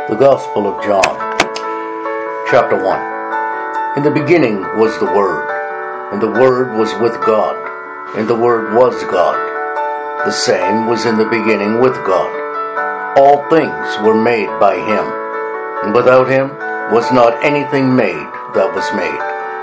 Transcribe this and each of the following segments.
The Gospel of John, Chapter 1. In the beginning was the Word, and the Word was with God, and the Word was God. The same was in the beginning with God. All things were made by Him, and without Him was not anything made that was made.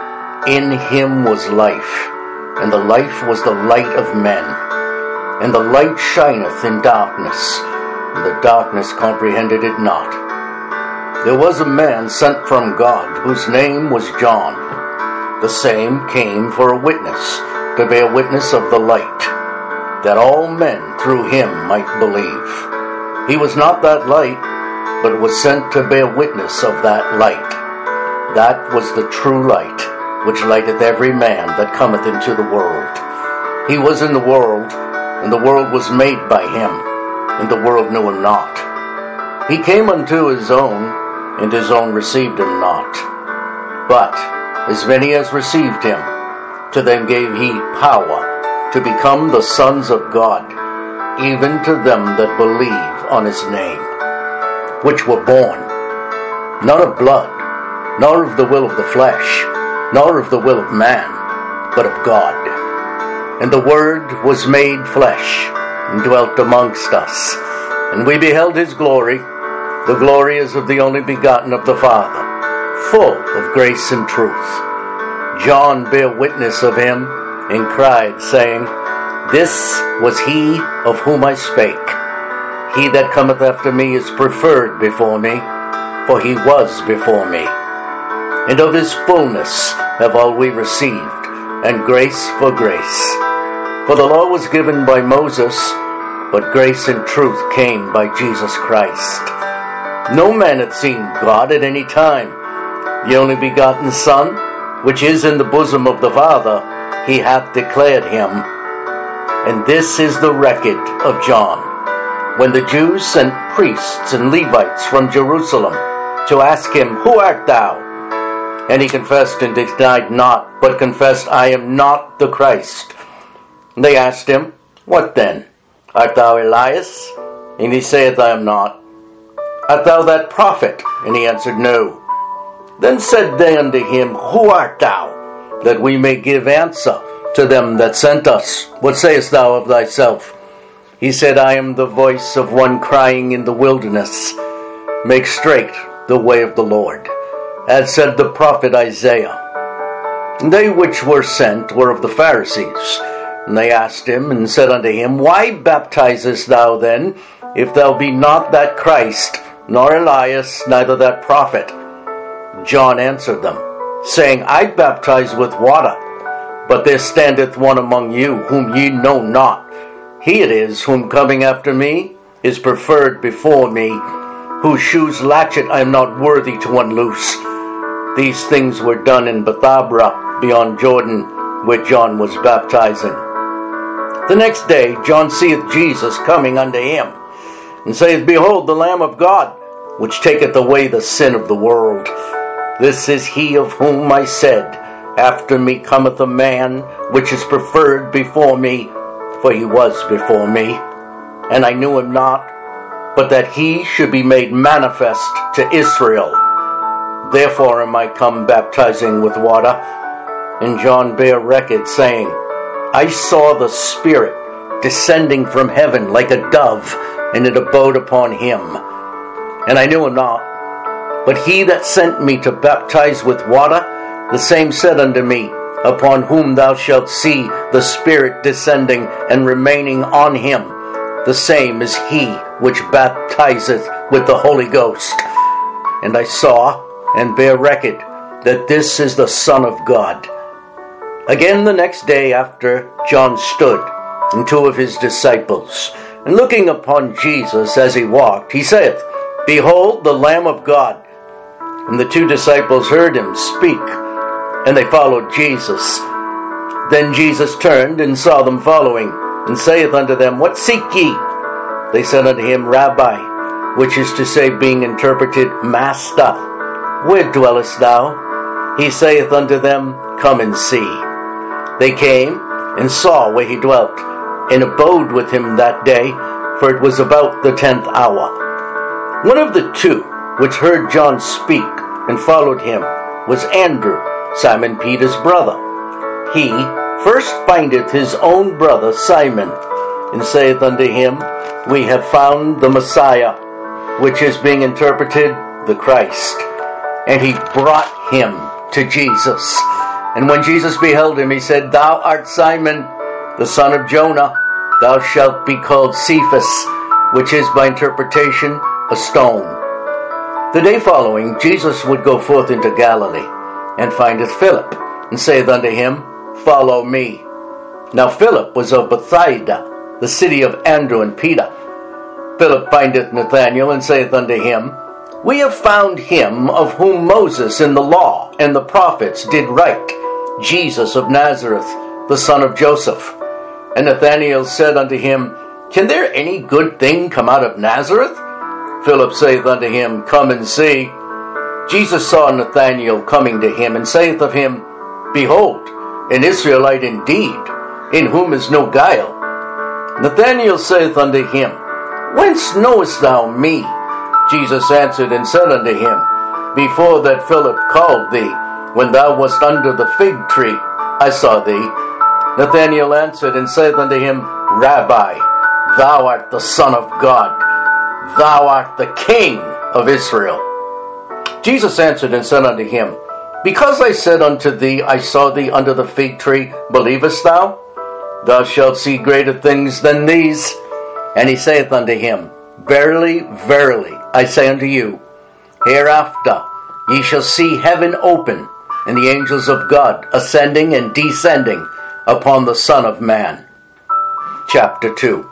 In Him was life, and the life was the light of men. And the light shineth in darkness, and the darkness comprehended it not. There was a man sent from God, whose name was John. The same came for a witness, to bear witness of the light, that all men through him might believe. He was not that light, but was sent to bear witness of that light. That was the true light, which lighteth every man that cometh into the world. He was in the world, and the world was made by him, and the world knew him not. He came unto his own, and his own received him not. But as many as received him, to them gave he power to become the sons of God, even to them that believe on his name, which were born, not of blood, nor of the will of the flesh, nor of the will of man, but of God. And the Word was made flesh, and dwelt amongst us. And we beheld his glory. The glory is of the only begotten of the Father, full of grace and truth. John bare witness of him, and cried, saying, This was he of whom I spake. He that cometh after me is preferred before me, for he was before me. And of his fullness have all we received, and grace for grace. For the law was given by Moses, but grace and truth came by Jesus Christ. No man hath seen God at any time. The only begotten Son, which is in the bosom of the Father, he hath declared him. And this is the record of John, when the Jews sent priests and Levites from Jerusalem to ask him, Who art thou? And he confessed and denied not, but confessed, I am not the Christ. And they asked him, What then? Art thou Elias? And he saith, I am not. Art thou that prophet? And he answered, No. Then said they unto him, Who art thou? That we may give answer to them that sent us. What sayest thou of thyself? He said, I am the voice of one crying in the wilderness, Make straight the way of the Lord, as said the prophet Isaiah. And they which were sent were of the Pharisees. And they asked him, and said unto him, Why baptizest thou then, if thou be not that Christ, nor Elias, neither that prophet? John answered them, saying, I baptize with water, but there standeth one among you, whom ye know not. He it is, whom coming after me is preferred before me, whose shoes latchet I am not worthy to unloose. These things were done in Bethabara, beyond Jordan, where John was baptizing. The next day John seeth Jesus coming unto him, and saith, Behold, the Lamb of God, which taketh away the sin of the world. This is he of whom I said, After me cometh a man, which is preferred before me, for he was before me. And I knew him not, but that he should be made manifest to Israel. Therefore am I come baptizing with water. And John bare record, saying, I saw the Spirit descending from heaven like a dove, and it abode upon him. And I knew him not, but he that sent me to baptize with water, the same said unto me, Upon whom thou shalt see the Spirit descending and remaining on him, the same is he which baptizeth with the Holy Ghost. And I saw and bear record that this is the Son of God. Again the next day after, John stood, and two of his disciples, and looking upon Jesus as he walked, he saith, Behold the Lamb of God. And the two disciples heard him speak, and they followed Jesus. Then Jesus turned and saw them following, and saith unto them, What seek ye? They said unto him, Rabbi, which is to say, being interpreted, Master, where dwellest thou? He saith unto them, Come and see. They came and saw where he dwelt, and abode with him that day, for it was about the 10th hour. One of the two, which heard John speak, and followed him, was Andrew, Simon Peter's brother. He first findeth his own brother Simon, and saith unto him, We have found the Messiah, which is being interpreted, the Christ. And he brought him to Jesus. And when Jesus beheld him, he said, Thou art Simon, the son of Jonah. Thou shalt be called Cephas, which is by interpretation a stone. The day following, Jesus would go forth into Galilee, and findeth Philip, and saith unto him, Follow me. Now Philip was of Bethsaida, the city of Andrew and Peter. Philip findeth Nathanael, and saith unto him, We have found him of whom Moses in the law and the prophets did write, Jesus of Nazareth, the son of Joseph. And Nathanael said unto him, Can there any good thing come out of Nazareth? Philip saith unto him, Come and see. Jesus saw Nathanael coming to him, and saith of him, Behold, an Israelite indeed, in whom is no guile. Nathanael saith unto him, Whence knowest thou me? Jesus answered and said unto him, Before that Philip called thee, when thou wast under the fig tree, I saw thee. Nathanael answered and saith unto him, Rabbi, thou art the Son of God. Thou art the King of Israel. Jesus answered and said unto him, Because I said unto thee, I saw thee under the fig tree, believest thou? Thou shalt see greater things than these. And he saith unto him, Verily, verily, I say unto you, hereafter ye shall see heaven open, and the angels of God ascending and descending upon the Son of Man. Chapter 2.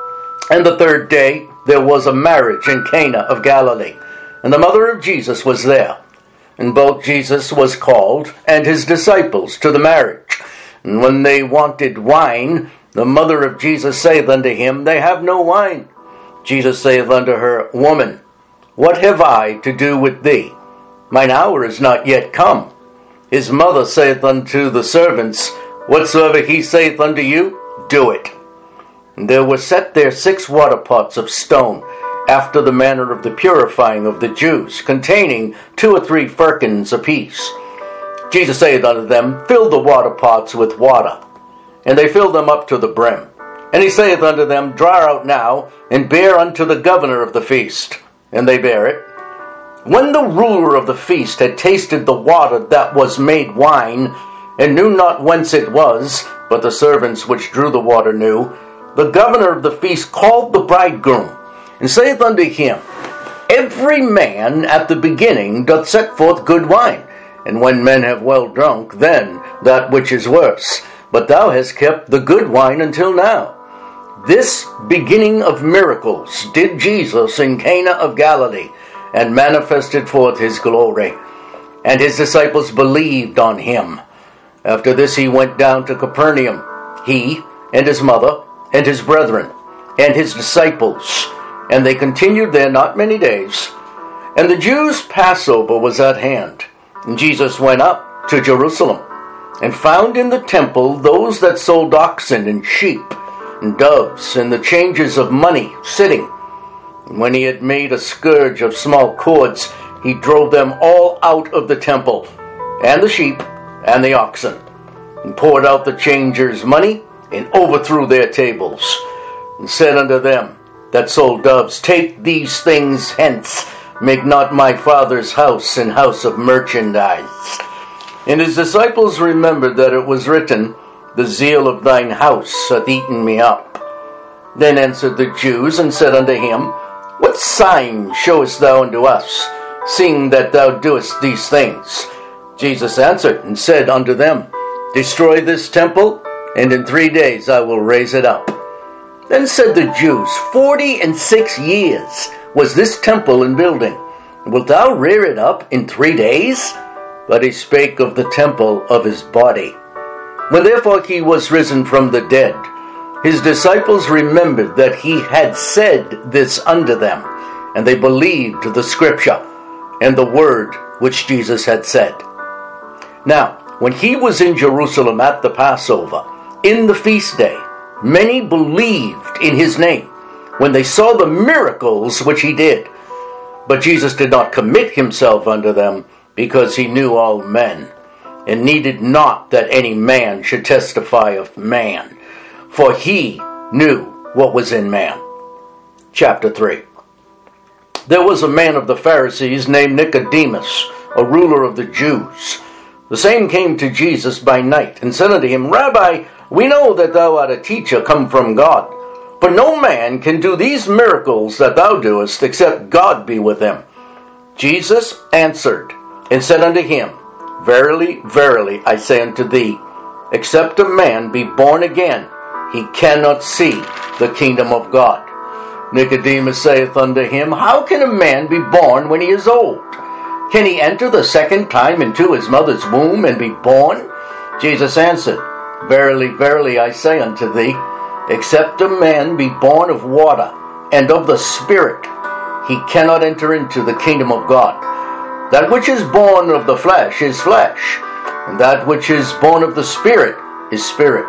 And the third day there was a marriage in Cana of Galilee, and the mother of Jesus was there. And both Jesus was called, and his disciples, to the marriage. And when they wanted wine, the mother of Jesus saith unto him, They have no wine. Jesus saith unto her, Woman, what have I to do with thee? Mine hour is not yet come. His mother saith unto the servants, Whatsoever he saith unto you, do it. And there were set there 6 water pots of stone, after the manner of the purifying of the Jews, containing 2 or 3 firkins apiece. Jesus saith unto them, Fill the water pots with water. And they filled them up to the brim. And he saith unto them, Draw out now, and bear unto the governor of the feast. And they bare it. When the ruler of the feast had tasted the water that was made wine, and knew not whence it was, but the servants which drew the water knew, the governor of the feast called the bridegroom, and saith unto him, Every man at the beginning doth set forth good wine, and when men have well drunk, then that which is worse. But thou hast kept the good wine until now. This beginning of miracles did Jesus in Cana of Galilee, and manifested forth his glory. And his disciples believed on him. After this he went down to Capernaum, he and his mother and his brethren and his disciples. And they continued there not many days. And the Jews' Passover was at hand. And Jesus went up to Jerusalem, and found in the temple those that sold oxen and sheep, and doves, and the changers of money, sitting. And when he had made a scourge of small cords, he drove them all out of the temple, and the sheep, and the oxen, and poured out the changers' money, and overthrew their tables, and said unto them that sold doves, Take these things hence, make not my Father's house an house of merchandise. And his disciples remembered that it was written, The zeal of thine house hath eaten me up. Then answered the Jews, and said unto him, What sign showest thou unto us, seeing that thou doest these things? Jesus answered and said unto them, Destroy this temple, and in 3 days I will raise it up. Then said the Jews, 46 years was this temple in building. Wilt thou rear it up in 3 days? But he spake of the temple of his body. When therefore he was risen from the dead, his disciples remembered that he had said this unto them, and they believed the scripture and the word which Jesus had said. Now, when he was in Jerusalem at the Passover, in the feast day, many believed in his name, when they saw the miracles which he did. But Jesus did not commit himself unto them, because he knew all men, and needed not that any man should testify of man, for he knew what was in man. Chapter 3. There was a man of the Pharisees named Nicodemus, a ruler of the Jews. The same came to Jesus by night, and said unto him, Rabbi, we know that thou art a teacher come from God. For no man can do these miracles that thou doest, except God be with him. Jesus answered and said unto him, Verily, verily, I say unto thee, except a man be born again, he cannot see the kingdom of God. Nicodemus saith unto him, How can a man be born when he is old? Can he enter the second time into his mother's womb and be born? Jesus answered, Verily, verily, I say unto thee, except a man be born of water and of the Spirit, he cannot enter into the kingdom of God. That which is born of the flesh is flesh, and that which is born of the Spirit is spirit.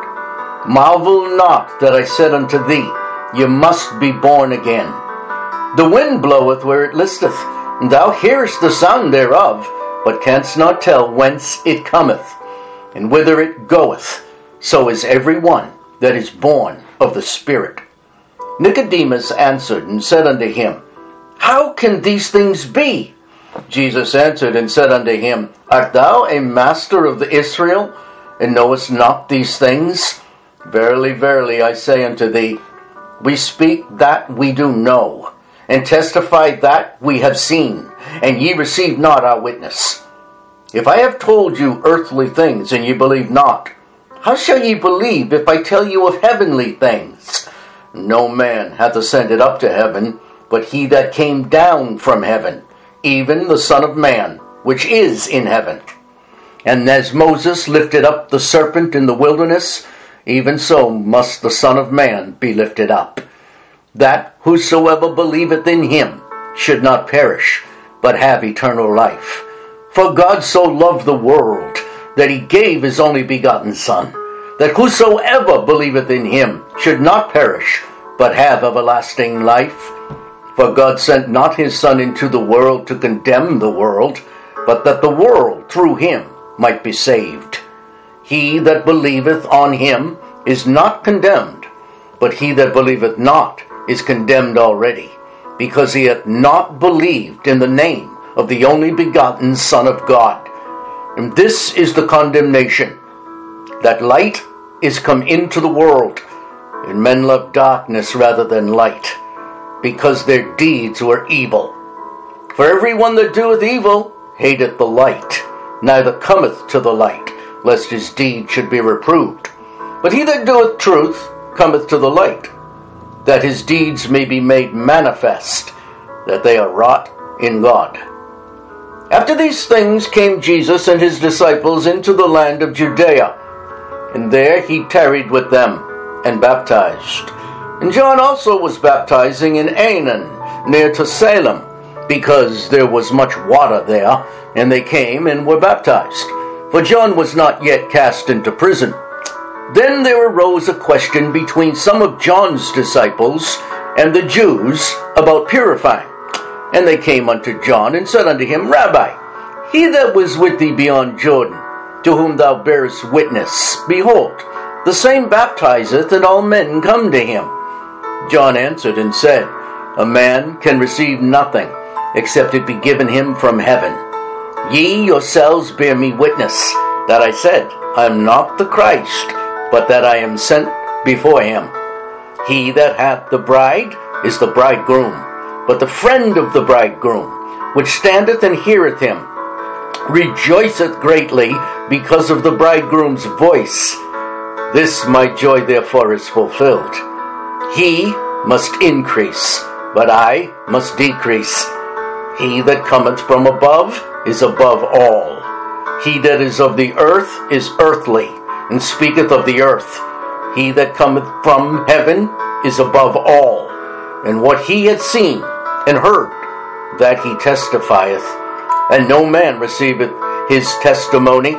Marvel not that I said unto thee, You must be born again. The wind bloweth where it listeth, and thou hearest the sound thereof, but canst not tell whence it cometh, and whither it goeth. So is every one that is born of the Spirit. Nicodemus answered and said unto him, How can these things be? Jesus answered and said unto him, Art thou a master of the Israel, and knowest not these things? Verily, verily, I say unto thee, we speak that we do know, and testify that we have seen, and ye receive not our witness. If I have told you earthly things, and ye believe not, how shall ye believe if I tell you of heavenly things? No man hath ascended up to heaven, but he that came down from heaven, even the Son of Man, which is in heaven. And as Moses lifted up the serpent in the wilderness, even so must the Son of Man be lifted up, that whosoever believeth in him should not perish, but have eternal life. For God so loved the world, that he gave his only begotten Son, that whosoever believeth in him should not perish, but have everlasting life. For God sent not his Son into the world to condemn the world, but that the world through him might be saved. He that believeth on him is not condemned, but he that believeth not is condemned already, because he hath not believed in the name of the only begotten Son of God. And this is the condemnation, that light is come into the world, and men love darkness rather than light, because their deeds were evil. For every one that doeth evil hateth the light, neither cometh to the light, lest his deed should be reproved. But he that doeth truth cometh to the light, that his deeds may be made manifest, that they are wrought in God. After these things came Jesus and his disciples into the land of Judea, and there he tarried with them, and baptized. And John also was baptizing in Aenon, near to Salem, because there was much water there, and they came and were baptized. For John was not yet cast into prison. Then there arose a question between some of John's disciples and the Jews about purifying. And they came unto John and said unto him, Rabbi, he that was with thee beyond Jordan, to whom thou bearest witness, behold, the same baptizeth, and all men come to him. John answered and said, A man can receive nothing, except it be given him from heaven. Ye yourselves bear me witness, that I said, I am not the Christ, but that I am sent before him. He that hath the bride is the bridegroom, but the friend of the bridegroom, which standeth and heareth him, rejoiceth greatly because of the bridegroom's voice. This my joy therefore is fulfilled. He must increase, but I must decrease. He that cometh from above is above all. He that is of the earth is earthly, and speaketh of the earth. He that cometh from heaven is above all. And what he hath seen and heard, that he testifieth. And no man receiveth his testimony.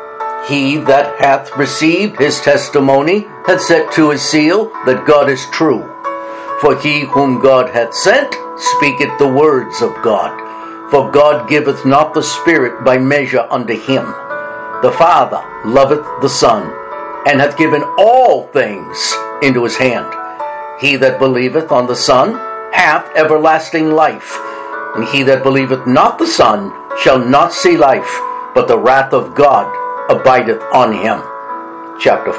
He that hath received his testimony hath set to his seal that God is true. For he whom God hath sent speaketh the words of God. For God giveth not the Spirit by measure unto him. The Father loveth the Son, and hath given all things into his hand. He that believeth on the Son hath everlasting life, and he that believeth not the Son shall not see life, but the wrath of God abideth on him. Chapter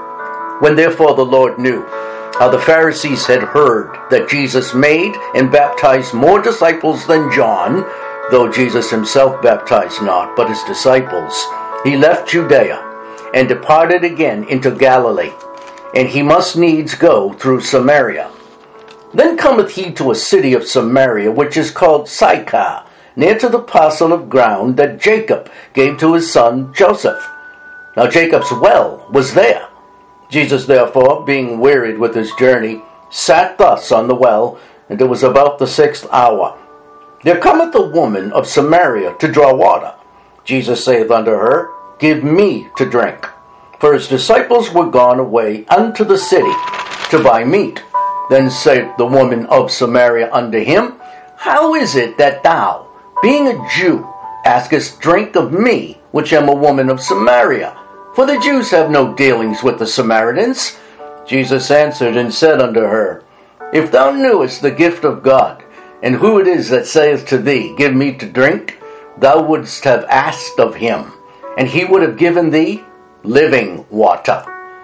4. When therefore the Lord knew how the Pharisees had heard that Jesus made and baptized more disciples than John, though Jesus himself baptized not, but his disciples, he left Judea, and departed again into Galilee, and he must needs go through Samaria. Then cometh he to a city of Samaria, which is called Sychar, near to the parcel of ground that Jacob gave to his son Joseph. Now Jacob's well was there. Jesus therefore, being wearied with his journey, sat thus on the well, and it was about the 6th hour. There cometh a woman of Samaria to draw water. Jesus saith unto her, Give me to drink. For his disciples were gone away unto the city to buy meat. Then saith the woman of Samaria unto him, How is it that thou, being a Jew, askest drink of me, which am a woman of Samaria? For the Jews have no dealings with the Samaritans. Jesus answered and said unto her, If thou knewest the gift of God, and who it is that saith to thee, Give me to drink, thou wouldst have asked of him, and he would have given thee living water.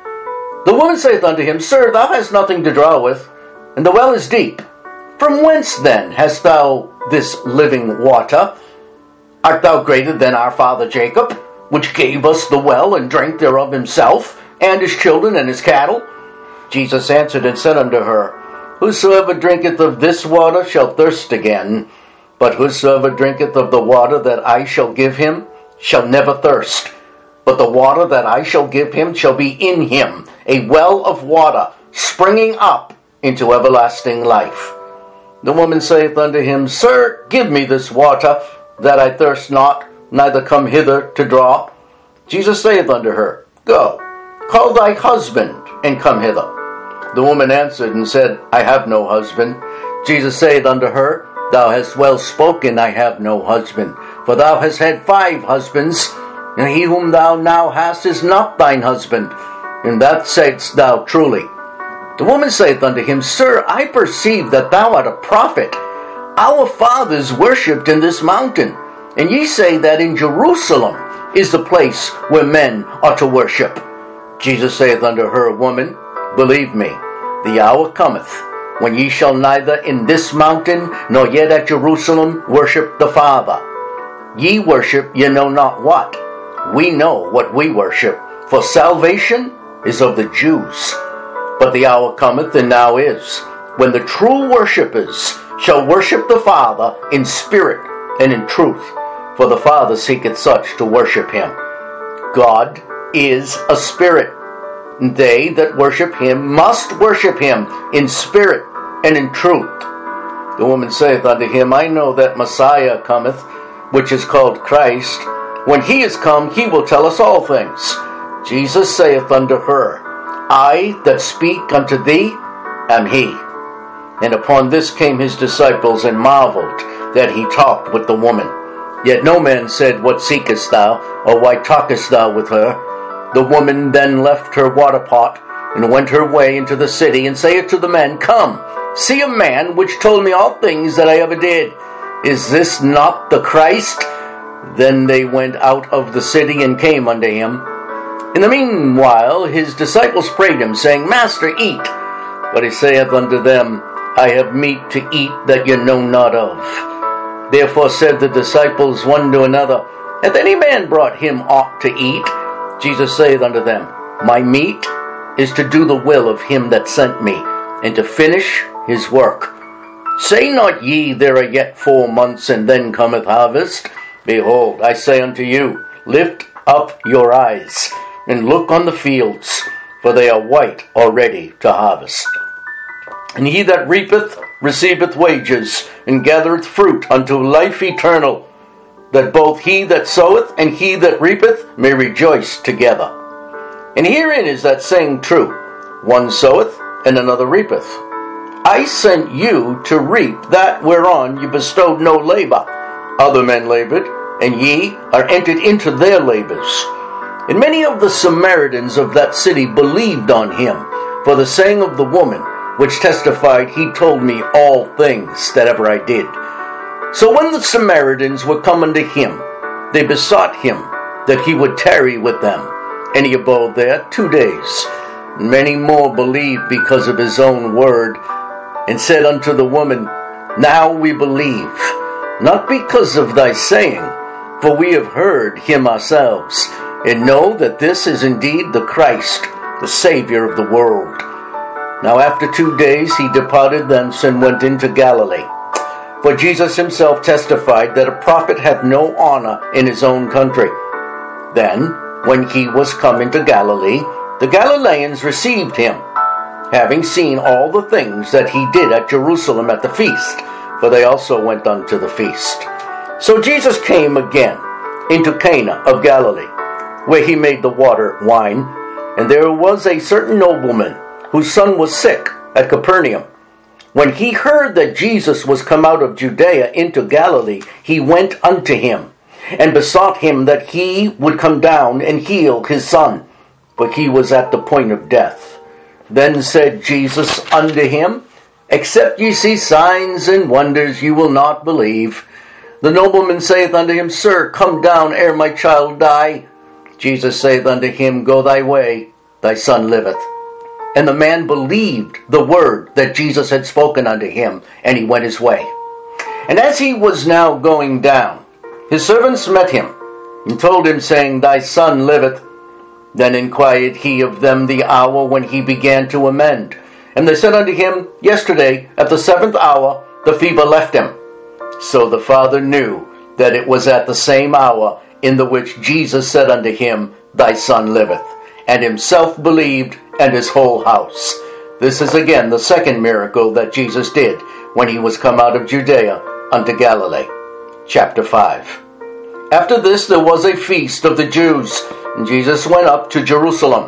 The woman saith unto him, Sir, thou hast nothing to draw with, and the well is deep. From whence then hast thou this living water? Art thou greater than our father Jacob, which gave us the well, and drank thereof himself, and his children, and his cattle? Jesus answered and said unto her, Whosoever drinketh of this water shall thirst again, but whosoever drinketh of the water that I shall give him shall never thirst. But the water that I shall give him shall be in him a well of water, springing up into everlasting life. The woman saith unto him, Sir, give me this water, that I thirst not, neither come hither to draw. Jesus saith unto her, Go, call thy husband, and come hither. The woman answered and said, I have no husband. Jesus saith unto her, Thou hast well spoken, I have no husband. For thou hast had 5 husbands, and he whom thou now hast is not thine husband. And that saidst thou truly. The woman saith unto him, Sir, I perceive that thou art a prophet. Our fathers worshipped in this mountain, and ye say that in Jerusalem is the place where men are to worship. Jesus saith unto her, Woman, believe me, the hour cometh, when ye shall neither in this mountain, nor yet at Jerusalem, worship the Father. Ye worship ye know not what. We know what we worship, for salvation is of the Jews. But the hour cometh, and now is, when the true worshippers shall worship the Father in spirit and in truth, for the Father seeketh such to worship him. God is a spirit. They that worship him must worship him in spirit and in truth. The woman saith unto him, I know that Messiah cometh, which is called Christ. When he is come, he will tell us all things. Jesus saith unto her, I that speak unto thee am he. And upon this came his disciples, and marveled that he talked with the woman. Yet no man said, What seekest thou? Or why talkest thou with her? The woman then left her water pot, and went her way into the city, and saith to the men, Come, see a man which told me all things that I ever did. Is this not the Christ? Then they went out of the city, and came unto him. In the meanwhile his disciples prayed him, saying, Master, eat. But he saith unto them, I have meat to eat that ye know not of. Therefore said the disciples one to another, Hath any man brought him aught to eat? Jesus saith unto them, My meat is to do the will of him that sent me, and to finish his work. Say not ye, There are yet 4 months, and then cometh harvest? Behold, I say unto you, Lift up your eyes, and look on the fields, for they are white already to harvest. And he that reapeth receiveth wages, and gathereth fruit unto life eternal, that both he that soweth and he that reapeth may rejoice together. And herein is that saying true, One soweth, and another reapeth. I sent you to reap that whereon you bestowed no labor. Other men labored, and ye are entered into their labors. And many of the Samaritans of that city believed on him, for the saying of the woman, which testified, He told me all things that ever I did. So when the Samaritans were come unto him, they besought him that he would tarry with them. And he abode there 2 days. And many more believed because of his own word, and said unto the woman, Now we believe, not because of thy saying, for we have heard him ourselves, and know that this is indeed the Christ, the Savior of the world. Now after 2 days he departed thence and went into Galilee. For Jesus himself testified that a prophet hath no honor in his own country. Then, when he was come into Galilee, the Galileans received him, having seen all the things that he did at Jerusalem at the feast, for they also went unto the feast. So Jesus came again into Cana of Galilee, where he made the water wine. And there was a certain nobleman, whose son was sick, at Capernaum. When he heard that Jesus was come out of Judea into Galilee, he went unto him, and besought him that he would come down and heal his son, for he was at the point of death. Then said Jesus unto him, Except ye see signs and wonders, you will not believe. The nobleman saith unto him, Sir, come down ere my child die. Jesus saith unto him, Go thy way, thy son liveth. And the man believed the word that Jesus had spoken unto him, and he went his way. And as he was now going down, his servants met him, and told him, saying, Thy son liveth. Then inquired he of them the hour when he began to amend. And they said unto him, Yesterday, at the 7th hour, the fever left him. So the father knew that it was at the same hour in the which Jesus said unto him, Thy son liveth. And himself believed, and his whole house. This is again the second miracle that Jesus did when he was come out of Judea unto Galilee. Chapter 5. After this there was a feast of the Jews, and Jesus went up to Jerusalem.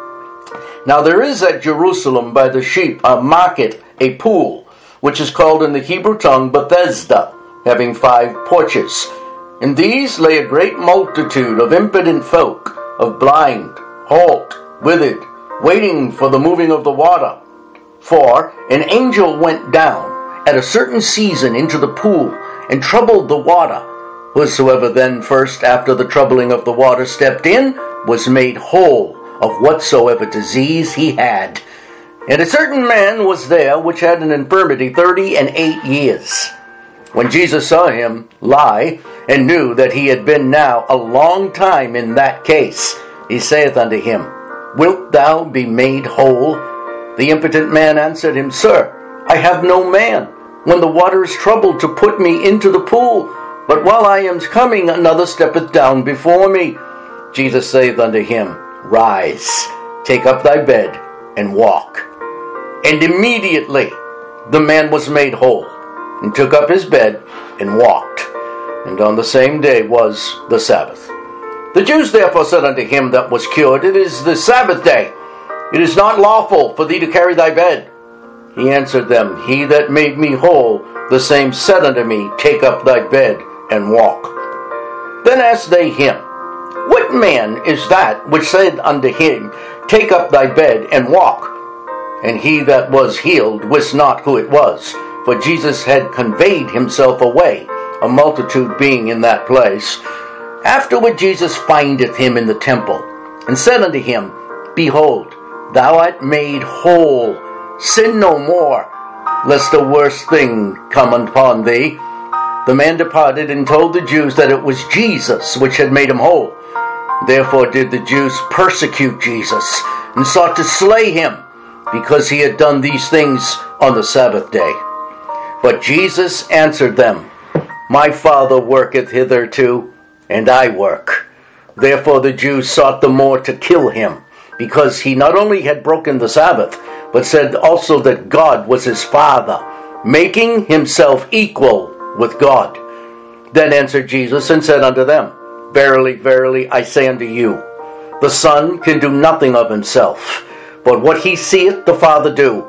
Now there is at Jerusalem by the sheep a market, a pool, which is called in the Hebrew tongue Bethesda, having 5 porches. In these lay a great multitude of impotent folk, of blind, halt, withered, waiting for the moving of the water. For an angel went down at a certain season into the pool, and troubled the water. Whosoever then first after the troubling of the water stepped in, was made whole of whatsoever disease he had. And a certain man was there which had an infirmity 38 years. When Jesus saw him lie, and knew that he had been now a long time in that case, he saith unto him, Wilt thou be made whole? The impotent man answered him, Sir, I have no man, when the water is troubled, to put me into the pool. But while I am coming, another steppeth down before me. Jesus saith unto him, Rise, take up thy bed, and walk. And immediately the man was made whole, and took up his bed, and walked. And on the same day was the Sabbath. The Jews therefore said unto him that was cured, It is the Sabbath day. It is not lawful for thee to carry thy bed. He answered them, He that made me whole, the same said unto me, Take up thy bed, and walk. Then asked they him, What man is that which said unto him, Take up thy bed, and walk? And he that was healed wist not who it was, for Jesus had conveyed himself away, a multitude being in that place. Afterward Jesus findeth him in the temple, and said unto him, Behold, thou art made whole. Sin no more, lest a worse thing come upon thee. The man departed and told the Jews that it was Jesus which had made him whole. Therefore did the Jews persecute Jesus, and sought to slay him, because he had done these things on the Sabbath day. But Jesus answered them, My Father worketh hitherto, and I work. Therefore the Jews sought the more to kill him, because he not only had broken the Sabbath, but said also that God was his Father, making himself equal with God. Then answered Jesus and said unto them, Verily, verily, I say unto you, the Son can do nothing of himself, but what he seeth the Father do,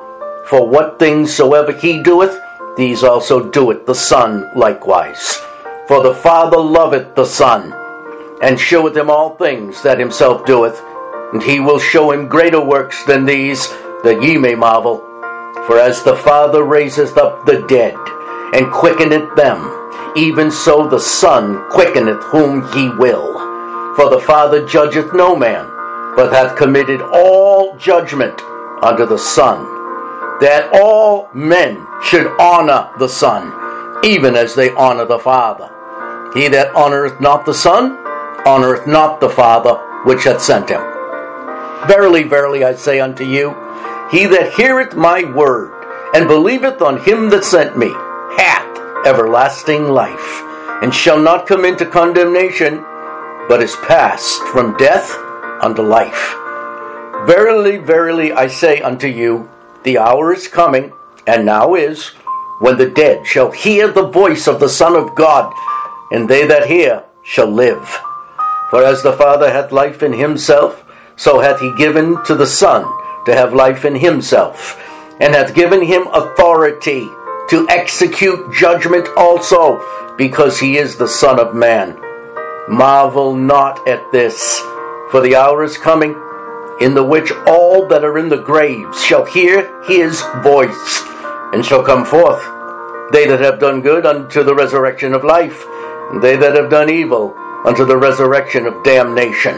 For what things soever he doeth, these also doeth the Son likewise. For the Father loveth the Son, and showeth him all things that himself doeth, and he will show him greater works than these, that ye may marvel. For as the Father raiseth up the dead, and quickeneth them, even so the Son quickeneth whom he will. For the Father judgeth no man, but hath committed all judgment unto the Son, that all men should honor the Son, even as they honor the Father. He that honoureth not the Son, honoureth not the Father which hath sent him. Verily, verily, I say unto you, he that heareth my word, and believeth on him that sent me, hath everlasting life, and shall not come into condemnation, but is passed from death unto life. Verily, verily, I say unto you, the hour is coming, and now is, when the dead shall hear the voice of the Son of God, and they that hear shall live. For as the Father hath life in himself, so hath he given to the Son to have life in himself, and hath given him authority to execute judgment also, because he is the Son of Man. Marvel not at this, for the hour is coming, in the which all that are in the graves shall hear his voice, and shall come forth, they that have done good unto the resurrection of life, and they that have done evil unto the resurrection of damnation.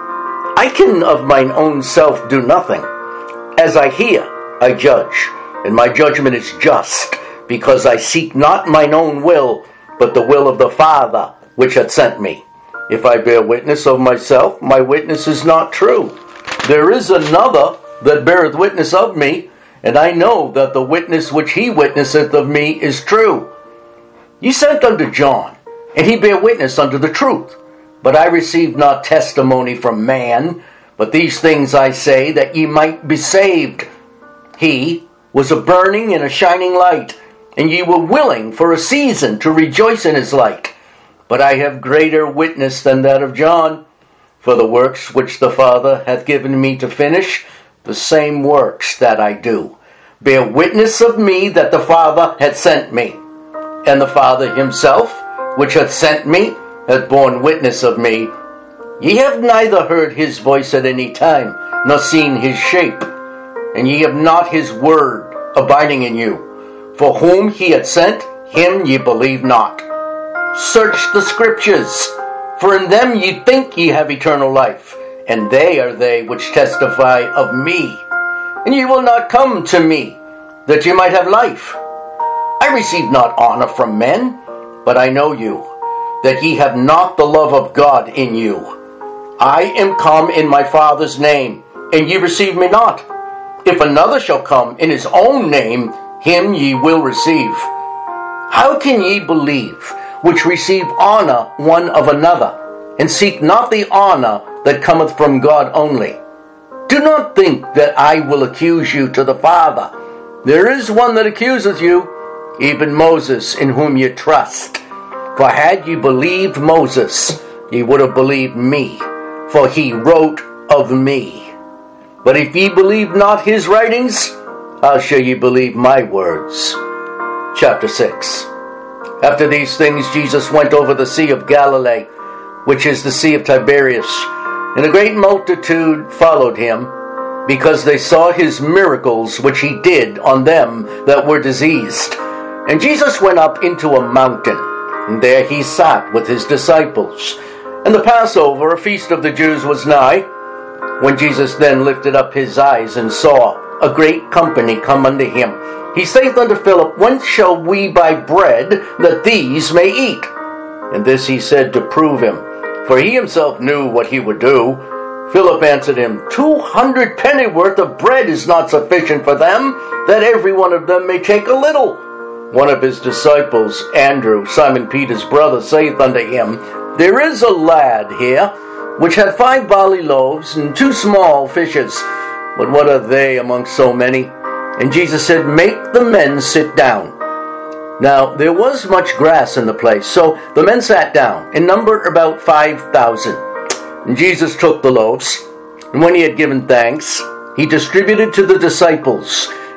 I can of mine own self do nothing. As I hear, I judge, and my judgment is just, because I seek not mine own will, but the will of the Father which hath sent me. If I bear witness of myself, my witness is not true. There is another that beareth witness of me, and I know that the witness which he witnesseth of me is true. Ye sent unto John, and he bare witness unto the truth. But I received not testimony from man, but these things I say, that ye might be saved. He was a burning and a shining light, and ye were willing for a season to rejoice in his light. But I have greater witness than that of John, for the works which the Father hath given me to finish, the same works that I do, bear witness of me that the Father hath sent me. And the Father himself, which hath sent me, hath borne witness of me. Ye have neither heard his voice at any time, nor seen his shape, and ye have not his word abiding in you. For whom he hath sent, him ye believe not. Search the Scriptures, for in them ye think ye have eternal life, and they are they which testify of me. And ye will not come to me, that ye might have life. I receive not honor from men, but I know you, that ye have not the love of God in you. I am come in my Father's name, and ye receive me not. If another shall come in his own name, him ye will receive. How can ye believe, which receive honor one of another, and seek not the honor that cometh from God only? Do not think that I will accuse you to the Father. There is one that accuseth you, even Moses, in whom ye trust. For had ye believed Moses, ye would have believed me, for he wrote of me. But if ye believe not his writings, how shall ye believe my words? Chapter 6. After these things Jesus went over the Sea of Galilee, which is the Sea of Tiberias, and a great multitude followed him, because they saw his miracles which he did on them that were diseased. And Jesus went up into a mountain, and there he sat with his disciples. And the Passover, a feast of the Jews, was nigh. When Jesus then lifted up his eyes and saw a great company come unto him, he saith unto Philip, Whence shall we buy bread that these may eat? And this he said to prove him, for he himself knew what he would do. Philip answered him, 200 pennyworth of bread is not sufficient for them, that every one of them may take a little. One of his disciples, Andrew, Simon Peter's brother, saith unto him, There is a lad here, which hath 5 barley loaves and 2 small fishes. But what are they among so many? And Jesus said, Make the men sit down. Now there was much grass in the place, so the men sat down, in number about 5,000. And Jesus took the loaves, and when he had given thanks, he distributed to the disciples,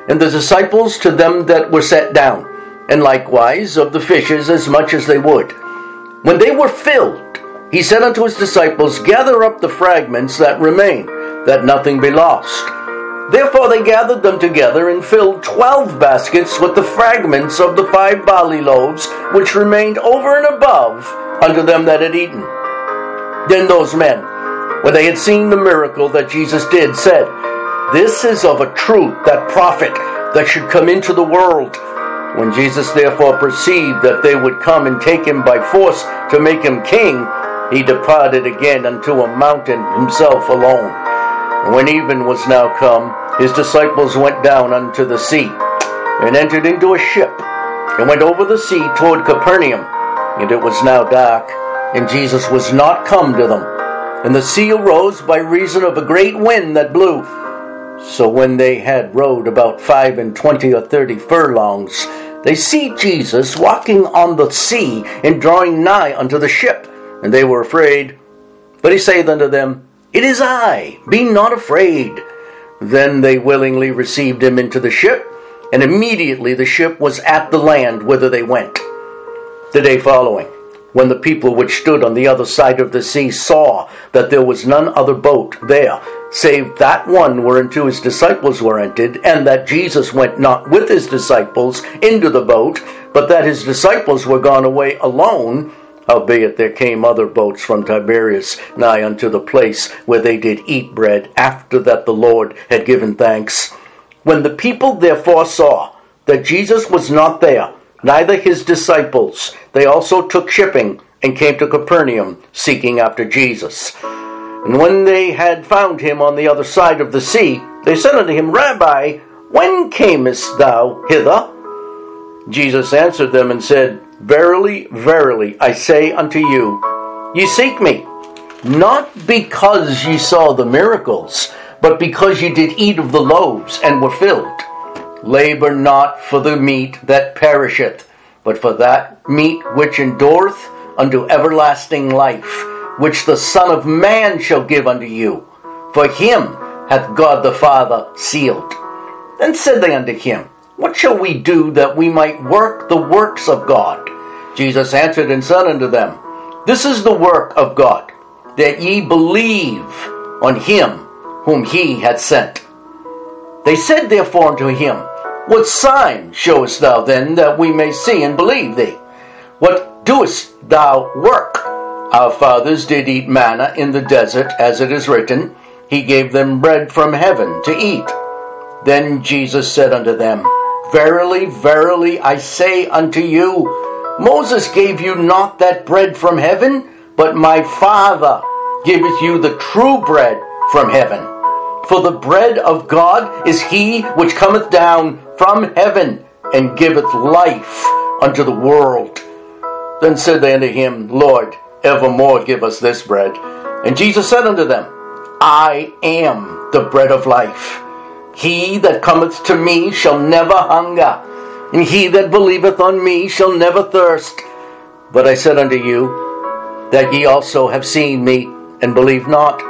and the disciples to them that were set down, and likewise of the fishes as much as they would. When they were filled, he said unto his disciples, Gather up the fragments that remain, that nothing be lost. Therefore they gathered them together, and filled 12 baskets with the fragments of the 5 barley loaves, which remained over and above unto them that had eaten. Then those men, when they had seen the miracle that Jesus did, said, This is of a truth that prophet that should come into the world. When Jesus therefore perceived that they would come and take him by force to make him king, he departed again unto a mountain himself alone. And when even was now come, his disciples went down unto the sea, and entered into a ship, and went over the sea toward Capernaum. And it was now dark, and Jesus was not come to them. And the sea arose by reason of a great wind that blew. So when they had rowed about 25 or 30 furlongs, they see Jesus walking on the sea, and drawing nigh unto the ship, and they were afraid. But he saith unto them, It is I, be not afraid. Then they willingly received him into the ship, and immediately the ship was at the land whither they went. The day following, when the people which stood on the other side of the sea saw that there was none other boat there, save that one whereunto his disciples were entered, and that Jesus went not with his disciples into the boat, but that his disciples were gone away alone, howbeit there came other boats from Tiberias nigh unto the place where they did eat bread, after that the Lord had given thanks. When the people therefore saw that Jesus was not there, neither his disciples, they also took shipping, and came to Capernaum, seeking after Jesus. And when they had found him on the other side of the sea, they said unto him, Rabbi, when camest thou hither? Jesus answered them and said, Verily, verily, I say unto you, ye seek me, not because ye saw the miracles, but because ye did eat of the loaves, and were filled. Labor not for the meat that perisheth, but for that meat which endureth unto everlasting life, which the Son of Man shall give unto you. For him hath God the Father sealed. Then said they unto him, What shall we do that we might work the works of God? Jesus answered and said unto them, This is the work of God, that ye believe on him whom he hath sent. They said therefore unto him, What sign showest thou then, that we may see and believe thee? What doest thou work? Our fathers did eat manna in the desert, as it is written, He gave them bread from heaven to eat. Then Jesus said unto them, Verily, verily, I say unto you, Moses gave you not that bread from heaven, but my Father giveth you the true bread from heaven. For the bread of God is he which cometh down from heaven, and giveth life unto the world. Then said they unto him, Lord, evermore give us this bread. And Jesus said unto them, I am the bread of life. He that cometh to me shall never hunger, and he that believeth on me shall never thirst. But I said unto you, that ye also have seen me, and believe not.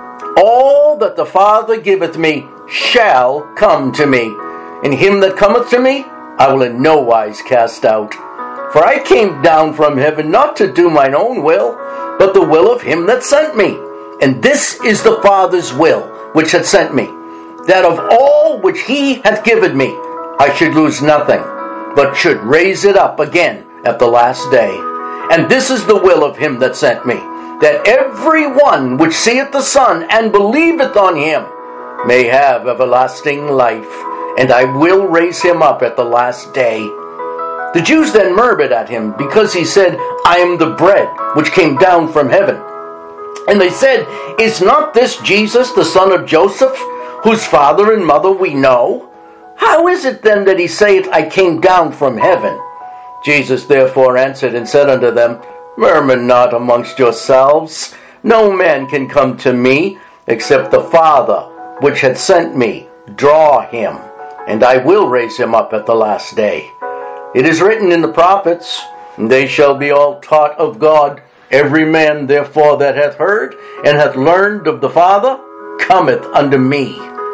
All that the Father giveth me shall come to me, and him that cometh to me I will in no wise cast out. For I came down from heaven not to do mine own will, but the will of him that sent me. And this is the Father's will which hath sent me, that of all which he hath given me I should lose nothing, but should raise it up again at the last day. And this is the will of him that sent me, that every one which seeth the Son and believeth on him may have everlasting life, and I will raise him up at the last day. The Jews then murmured at him, because he said, I am the bread which came down from heaven. And they said, Is not this Jesus the son of Joseph, whose father and mother we know? How is it then that he saith, I came down from heaven? Jesus therefore answered and said unto them, Murmur not amongst yourselves. No man can come to me, except the Father which hath sent me draw him, and I will raise him up at the last day. It is written in the prophets, They shall be all taught of God. Every man therefore that hath heard and hath learned of the Father cometh unto me.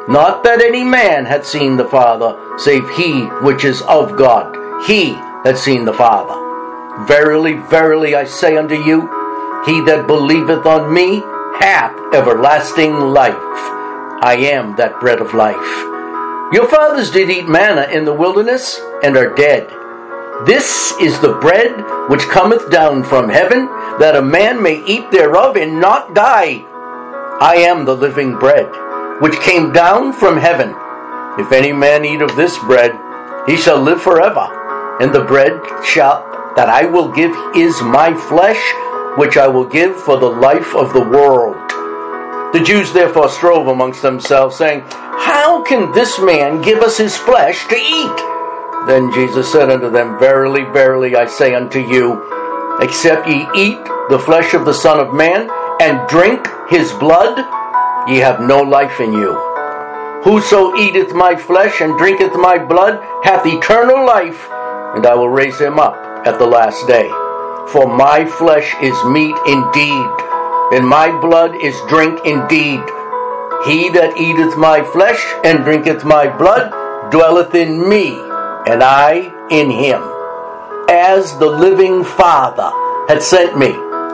Not that any man had seen the Father, save he which is of God. He had seen the Father. Verily, verily, I say unto you, he that believeth on me hath everlasting life. I am that bread of life. Your fathers did eat manna in the wilderness, and are dead. This is the bread which cometh down from heaven, that a man may eat thereof and not die. I am the living bread, which came down from heaven. If any man eat of this bread, he shall live forever. And the bread that I will give is my flesh, which I will give for the life of the world. The Jews therefore strove amongst themselves, saying, How can this man give us his flesh to eat? Then Jesus said unto them, Verily, verily, I say unto you, except ye eat the flesh of the Son of Man, and drink his blood, ye have no life in you. Whoso eateth my flesh and drinketh my blood hath eternal life, and I will raise him up at the last day. For my flesh is meat indeed, and my blood is drink indeed. He that eateth my flesh and drinketh my blood dwelleth in me, and I in him. As the living Father hath sent me,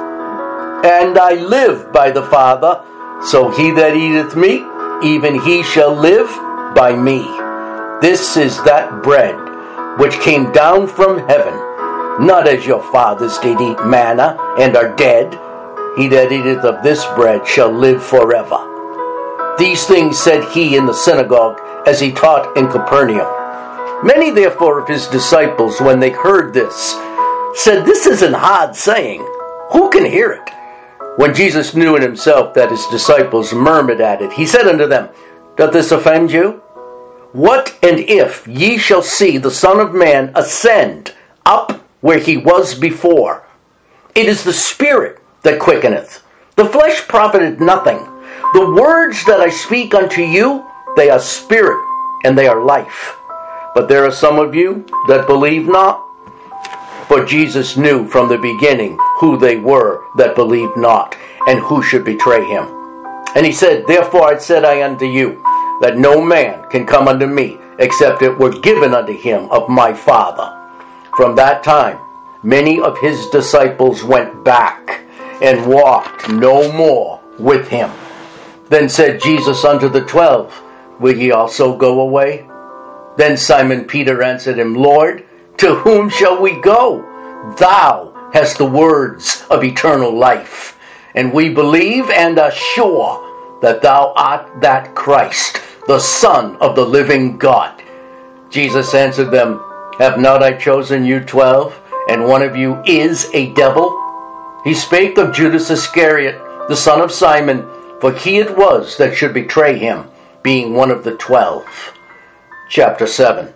and I live by the Father, so he that eateth me, even he shall live by me. This is that bread which came down from heaven, not as your fathers did eat manna, and are dead. He that eateth of this bread shall live forever. These things said he in the synagogue, as he taught in Capernaum. Many therefore of his disciples, when they heard this, said, This is an hard saying. Who can hear it? When Jesus knew in himself that his disciples murmured at it, he said unto them, Doth this offend you? What and if ye shall see the Son of Man ascend up where he was before? It is the Spirit that quickeneth. The flesh profiteth nothing. The words that I speak unto you, they are spirit, and they are life. But there are some of you that believe not. For Jesus knew from the beginning who they were that believed not, and who should betray him. And he said, Therefore said I unto you, that no man can come unto me, except it were given unto him of my Father. From that time, many of his disciples went back, and walked no more with him. Then said Jesus unto the 12, Will ye also go away? Then Simon Peter answered him, Lord, to whom shall we go? Thou hast the words of eternal life, and we believe and are sure that thou art that Christ, the Son of the living God. Jesus answered them, Have not I chosen you 12, and one of you is a devil? He spake of Judas Iscariot, the son of Simon, for he it was that should betray him, being one of the 12. Chapter 7.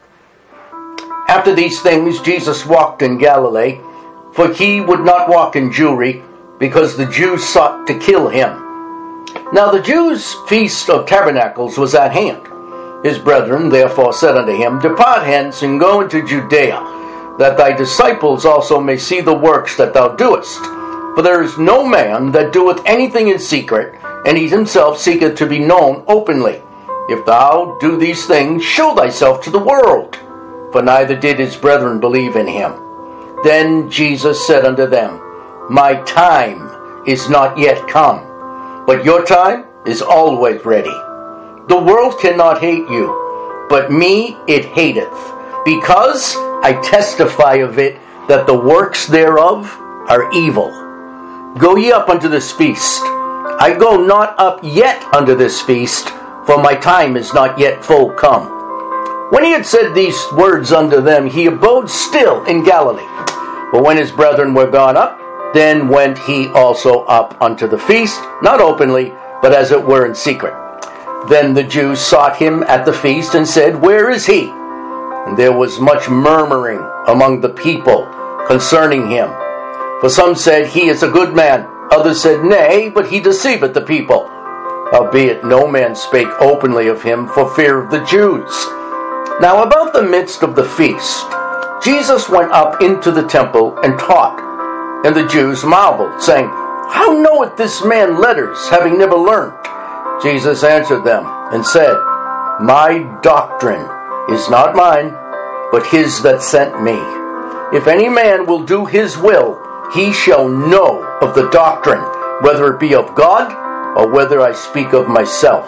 After these things Jesus walked in Galilee, for he would not walk in Jewry, because the Jews sought to kill him. Now the Jews' feast of tabernacles was at hand. His brethren therefore said unto him, Depart hence, and go into Judea, that thy disciples also may see the works that thou doest. For there is no man that doeth anything in secret, and he himself seeketh to be known openly. If thou do these things, show thyself to the world. For neither did his brethren believe in him. Then Jesus said unto them, My time is not yet come, but your time is always ready. The world cannot hate you, but me it hateth, because I testify of it that the works thereof are evil. Go ye up unto this feast. I go not up yet unto this feast, for my time is not yet full come. When he had said these words unto them, he abode still in Galilee. But when his brethren were gone up, then went he also up unto the feast, not openly, but as it were in secret. Then the Jews sought him at the feast, and said, Where is he? And there was much murmuring among the people concerning him. For some said, He is a good man. Others said, Nay, but he deceiveth the people. Howbeit no man spake openly of him for fear of the Jews. Now about the midst of the feast, Jesus went up into the temple and taught. And the Jews marveled, saying, How knoweth this man letters, having never learned? Jesus answered them, and said, My doctrine is not mine, but his that sent me. If any man will do his will, he shall know of the doctrine, whether it be of God, or whether I speak of myself.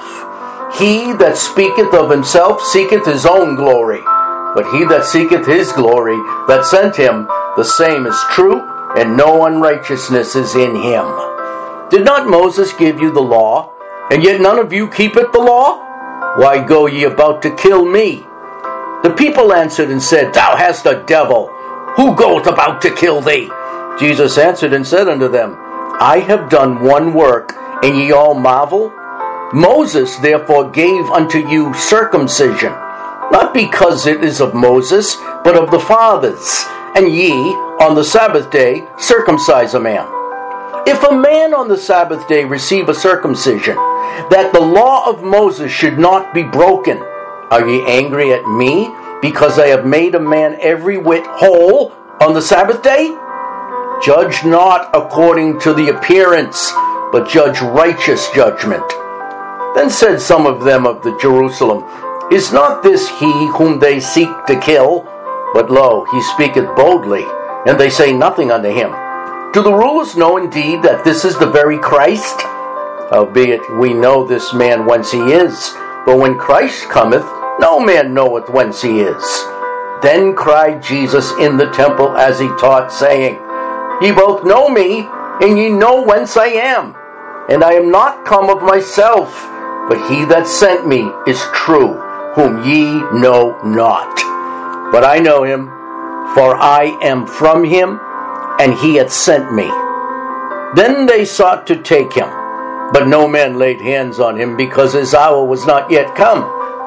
He that speaketh of himself seeketh his own glory, but he that seeketh his glory that sent him, the same is true, and no unrighteousness is in him. Did not Moses give you the law, and yet none of you keepeth the law? Why go ye about to kill me? The people answered and said, Thou hast a devil. Who goeth about to kill thee? Jesus answered and said unto them, I have done one work, and ye all marvel? Moses therefore gave unto you circumcision, not because it is of Moses, but of the fathers. And ye, on the Sabbath day, circumcise a man. If a man on the Sabbath day receive a circumcision, that the law of Moses should not be broken, are ye angry at me, because I have made a man every whit whole on the Sabbath day? Judge not according to the appearance, but judge righteous judgment. Then said some of them of the Jerusalem, Is not this he whom they seek to kill? But lo, he speaketh boldly, and they say nothing unto him. Do the rulers know indeed that this is the very Christ? Howbeit we know this man whence he is, but when Christ cometh, no man knoweth whence he is. Then cried Jesus in the temple as he taught, saying, Ye both know me, and ye know whence I am. And I am not come of myself, but he that sent me is true, whom ye know not. But I know him, for I am from him, and he hath sent me. Then they sought to take him, but no man laid hands on him, because his hour was not yet come.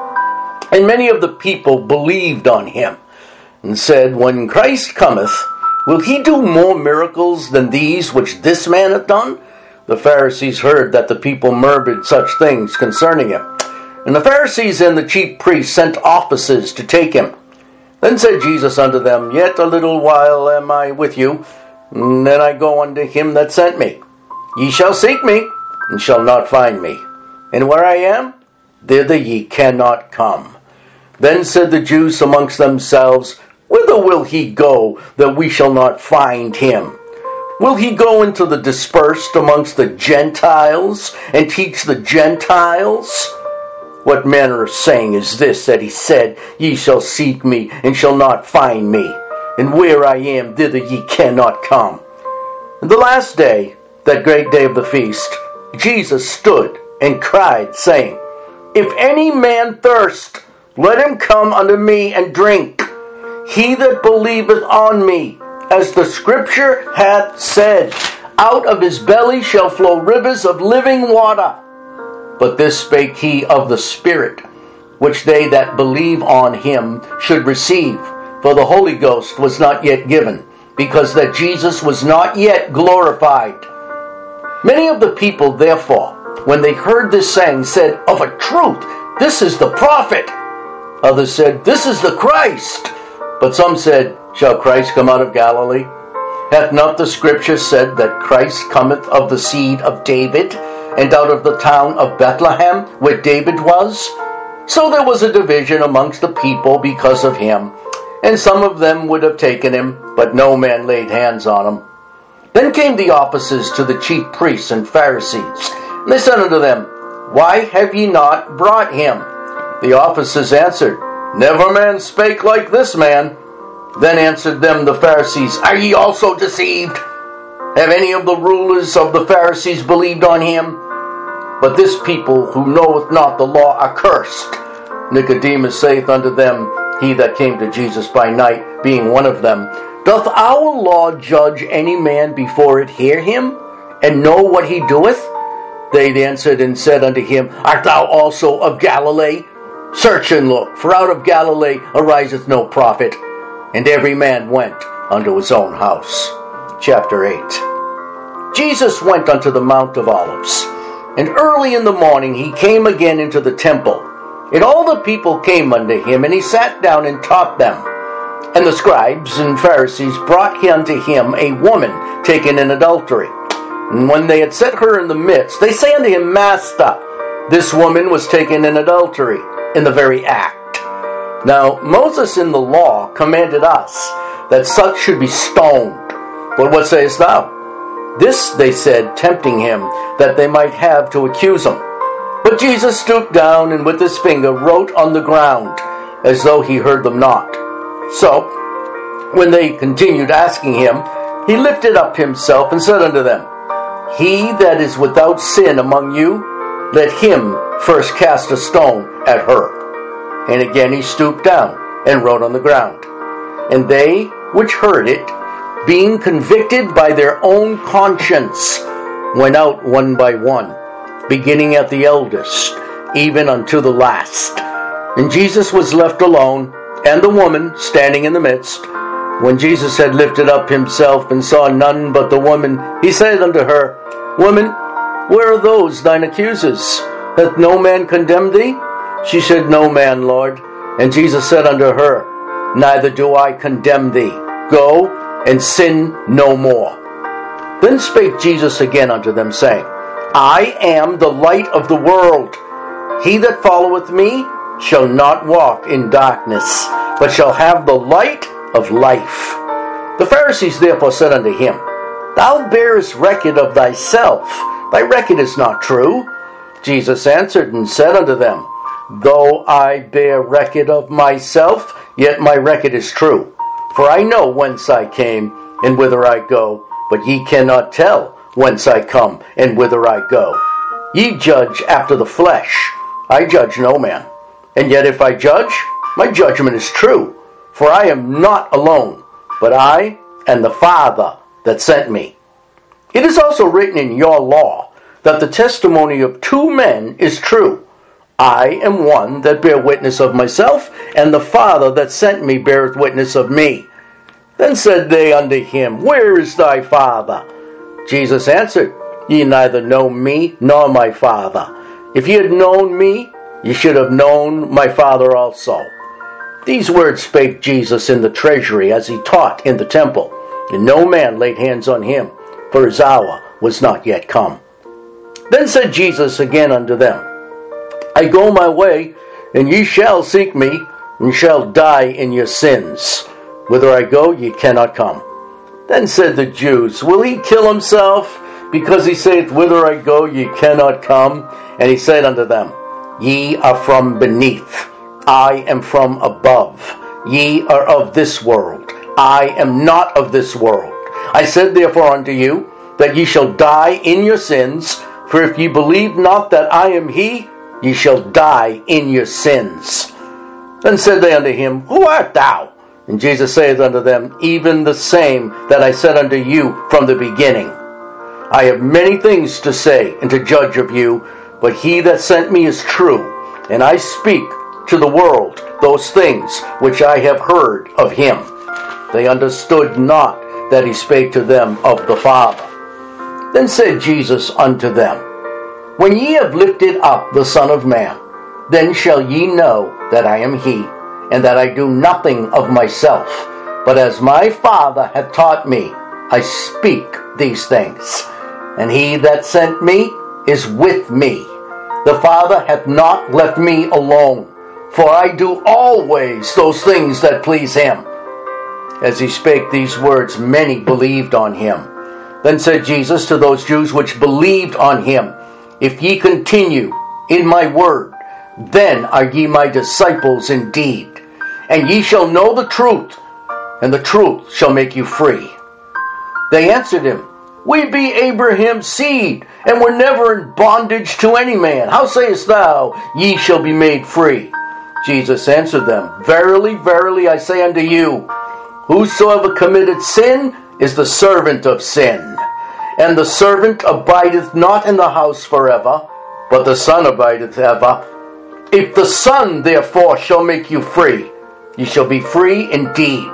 And many of the people believed on him, and said, When Christ cometh, will he do more miracles than these which this man hath done? The Pharisees heard that the people murmured such things concerning him. And the Pharisees and the chief priests sent officers to take him. Then said Jesus unto them, Yet a little while am I with you, and then I go unto him that sent me. Ye shall seek me, and shall not find me. And where I am, thither ye cannot come. Then said the Jews amongst themselves, Whither will he go, that we shall not find him? Will he go into the dispersed amongst the Gentiles, and teach the Gentiles? What manner of saying is this, that he said, Ye shall seek me, and shall not find me, and where I am, thither ye cannot come? And the last day, that great day of the feast, Jesus stood and cried, saying, If any man thirst, let him come unto me and drink. He that believeth on me, as the Scripture hath said, out of his belly shall flow rivers of living water. But this spake he of the Spirit, which they that believe on him should receive. For the Holy Ghost was not yet given, because that Jesus was not yet glorified. Many of the people, therefore, when they heard this saying, said, Of a truth, this is the prophet. Others said, This is the Christ. But some said, Shall Christ come out of Galilee? Hath not the Scripture said that Christ cometh of the seed of David, and out of the town of Bethlehem, where David was? So there was a division amongst the people because of him, and some of them would have taken him, but no man laid hands on him. Then came the officers to the chief priests and Pharisees, and they said unto them, Why have ye not brought him? The officers answered, Never man spake like this man. Then answered them the Pharisees, Are ye also deceived? Have any of the rulers of the Pharisees believed on him? But this people who knoweth not the law are cursed. Nicodemus saith unto them, he that came to Jesus by night, being one of them, Doth our law judge any man before it hear him, and know what he doeth? They answered and said unto him, Art thou also of Galilee? Search and look, for out of Galilee ariseth no prophet. And every man went unto his own house. Chapter 8. Jesus went unto the Mount of Olives, and early in the morning he came again into the temple. And all the people came unto him, and he sat down and taught them. And the scribes and Pharisees brought unto him a woman taken in adultery. And when they had set her in the midst, they say unto him, Master, this woman was taken in adultery. in the very act. Now Moses in the law commanded us that such should be stoned. But what sayest thou? This they said, tempting him, that they might have to accuse him. But Jesus stooped down and with his finger wrote on the ground, as though he heard them not. So, when they continued asking him, he lifted up himself and said unto them, He that is without sin among you, let him first cast a stone at her. And again he stooped down and wrote on the ground. And they which heard it, being convicted by their own conscience, went out one by one, beginning at the eldest, even unto the last. And Jesus was left alone, and the woman standing in the midst. When Jesus had lifted up himself and saw none but the woman, he said unto her, Woman, where are those thine accusers? Hath no man condemned thee? She said, No man, Lord. And Jesus said unto her, Neither do I condemn thee. Go and sin no more. Then spake Jesus again unto them, saying, I am the light of the world. He that followeth me shall not walk in darkness, but shall have the light of life. The Pharisees therefore said unto him, Thou bearest record of thyself. Thy record is not true. Jesus answered and said unto them, Though I bear record of myself, yet my record is true. For I know whence I came, and whither I go, but ye cannot tell whence I come, and whither I go. Ye judge after the flesh. I judge no man. And yet if I judge, my judgment is true. For I am not alone, but I and the Father that sent me. It is also written in your law, that the testimony of two men is true. I am one that bear witness of myself, and the Father that sent me beareth witness of me. Then said they unto him, Where is thy Father? Jesus answered, Ye neither know me nor my Father. If ye had known me, ye should have known my Father also. These words spake Jesus in the treasury as he taught in the temple, and no man laid hands on him, for his hour was not yet come. Then said Jesus again unto them, I go my way, and ye shall seek me, and shall die in your sins. Whither I go, ye cannot come. Then said the Jews, Will he kill himself, because he saith, Whither I go, ye cannot come? And he said unto them, Ye are from beneath, I am from above. Ye are of this world, I am not of this world. I said therefore unto you, that ye shall die in your sins, for if ye believe not that I am he, ye shall die in your sins. Then said they unto him, Who art thou? And Jesus saith unto them, Even the same that I said unto you from the beginning. I have many things to say and to judge of you, but he that sent me is true, and I speak to the world those things which I have heard of him. They understood not that he spake to them of the Father. Then said Jesus unto them, When ye have lifted up the Son of Man, then shall ye know that I am he, and that I do nothing of myself, but as my Father hath taught me, I speak these things. And he that sent me is with me. The Father hath not left me alone, for I do always those things that please him. As he spake these words, many believed on him. Then said Jesus to those Jews which believed on him, If ye continue in my word, then are ye my disciples indeed. And ye shall know the truth, and the truth shall make you free. They answered him, We be Abraham's seed, and were never in bondage to any man. How sayest thou, Ye shall be made free? Jesus answered them, Verily, verily, I say unto you, Whosoever committeth sin is the servant of sin. And the servant abideth not in the house forever, but the Son abideth ever. If the Son therefore shall make you free, ye shall be free indeed.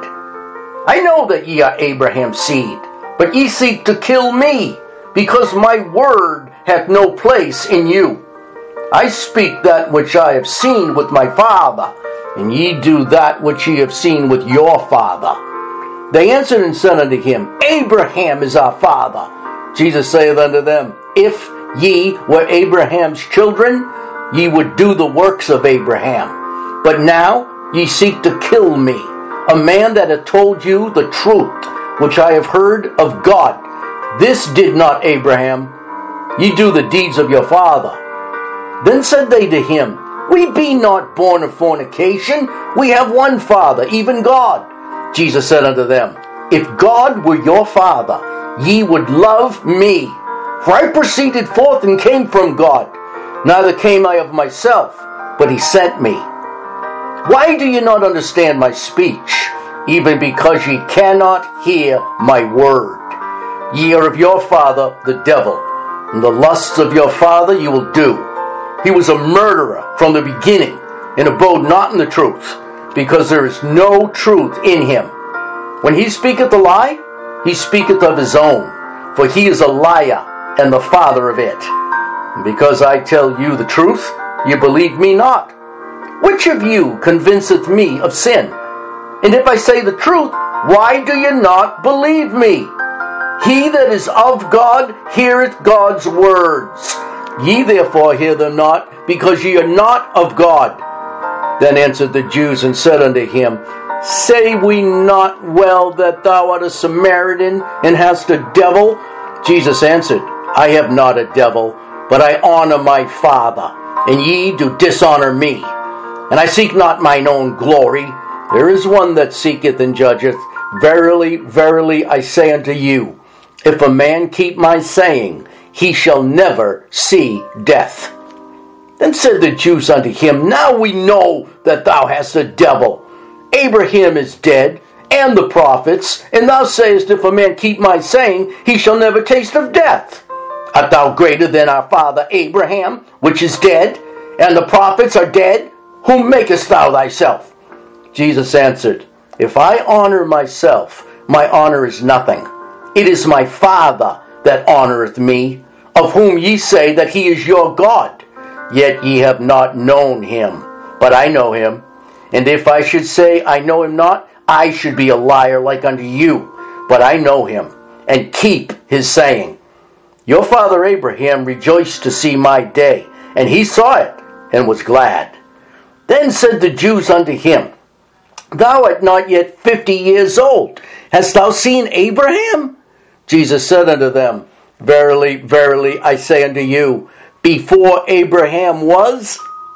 I know that ye are Abraham's seed, but ye seek to kill me, because my word hath no place in you. I speak that which I have seen with my Father, and ye do that which ye have seen with your father. They answered and said unto him, Abraham is our father. Jesus saith unto them, If ye were Abraham's children, ye would do the works of Abraham. But now ye seek to kill me, a man that hath told you the truth, which I have heard of God. This did not Abraham. Ye do the deeds of your father. Then said they to him, We be not born of fornication. We have one Father, even God. Jesus said unto them, If God were your Father, ye would love me. For I proceeded forth and came from God. Neither came I of myself, but he sent me. Why do ye not understand my speech? Even because ye cannot hear my word. Ye are of your father, the devil, and the lusts of your father you will do. He was a murderer from the beginning, and abode not in the truth, because there is no truth in him. When he speaketh a lie, he speaketh of his own, for he is a liar, and the father of it. And because I tell you the truth, you believe me not. Which of you convinceth me of sin? And if I say the truth, why do you not believe me? He that is of God heareth God's words. Ye therefore hear them not, because ye are not of God. Then answered the Jews and said unto him, Say we not well that thou art a Samaritan, and hast a devil? Jesus answered, I have not a devil, but I honor my Father, and ye do dishonor me. And I seek not mine own glory. There is one that seeketh and judgeth. Verily, verily, I say unto you, if a man keep my saying, he shall never see death. Then said the Jews unto him, Now we know that thou hast a devil. Abraham is dead, and the prophets, and thou sayest, If a man keep my saying, he shall never taste of death. Art thou greater than our father Abraham, which is dead, and the prophets are dead? Whom makest thou thyself? Jesus answered, If I honor myself, my honor is nothing. It is my Father that honoreth me, of whom ye say that he is your God. Yet ye have not known him, but I know him. And if I should say I know him not, I should be a liar like unto you. But I know him, and keep his saying. Your father Abraham rejoiced to see my day, and he saw it, and was glad. Then said the Jews unto him, Thou art not yet 50 years old. Hast thou seen Abraham? Jesus said unto them, Verily, verily, I say unto you, before Abraham was,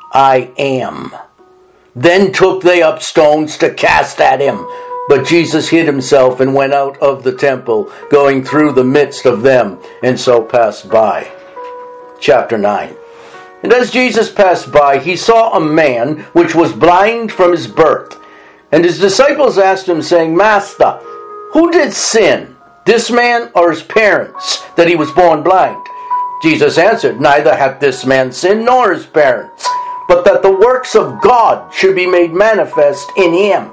I am. Then took they up stones to cast at him. But Jesus hid himself and went out of the temple, going through the midst of them, and so passed by. Chapter 9. And as Jesus passed by, he saw a man which was blind from his birth. And his disciples asked him, saying, Master, who did sin, this man or his parents, that he was born blind? Jesus answered, Neither hath this man sinned nor his parents, but that the works of God should be made manifest in him.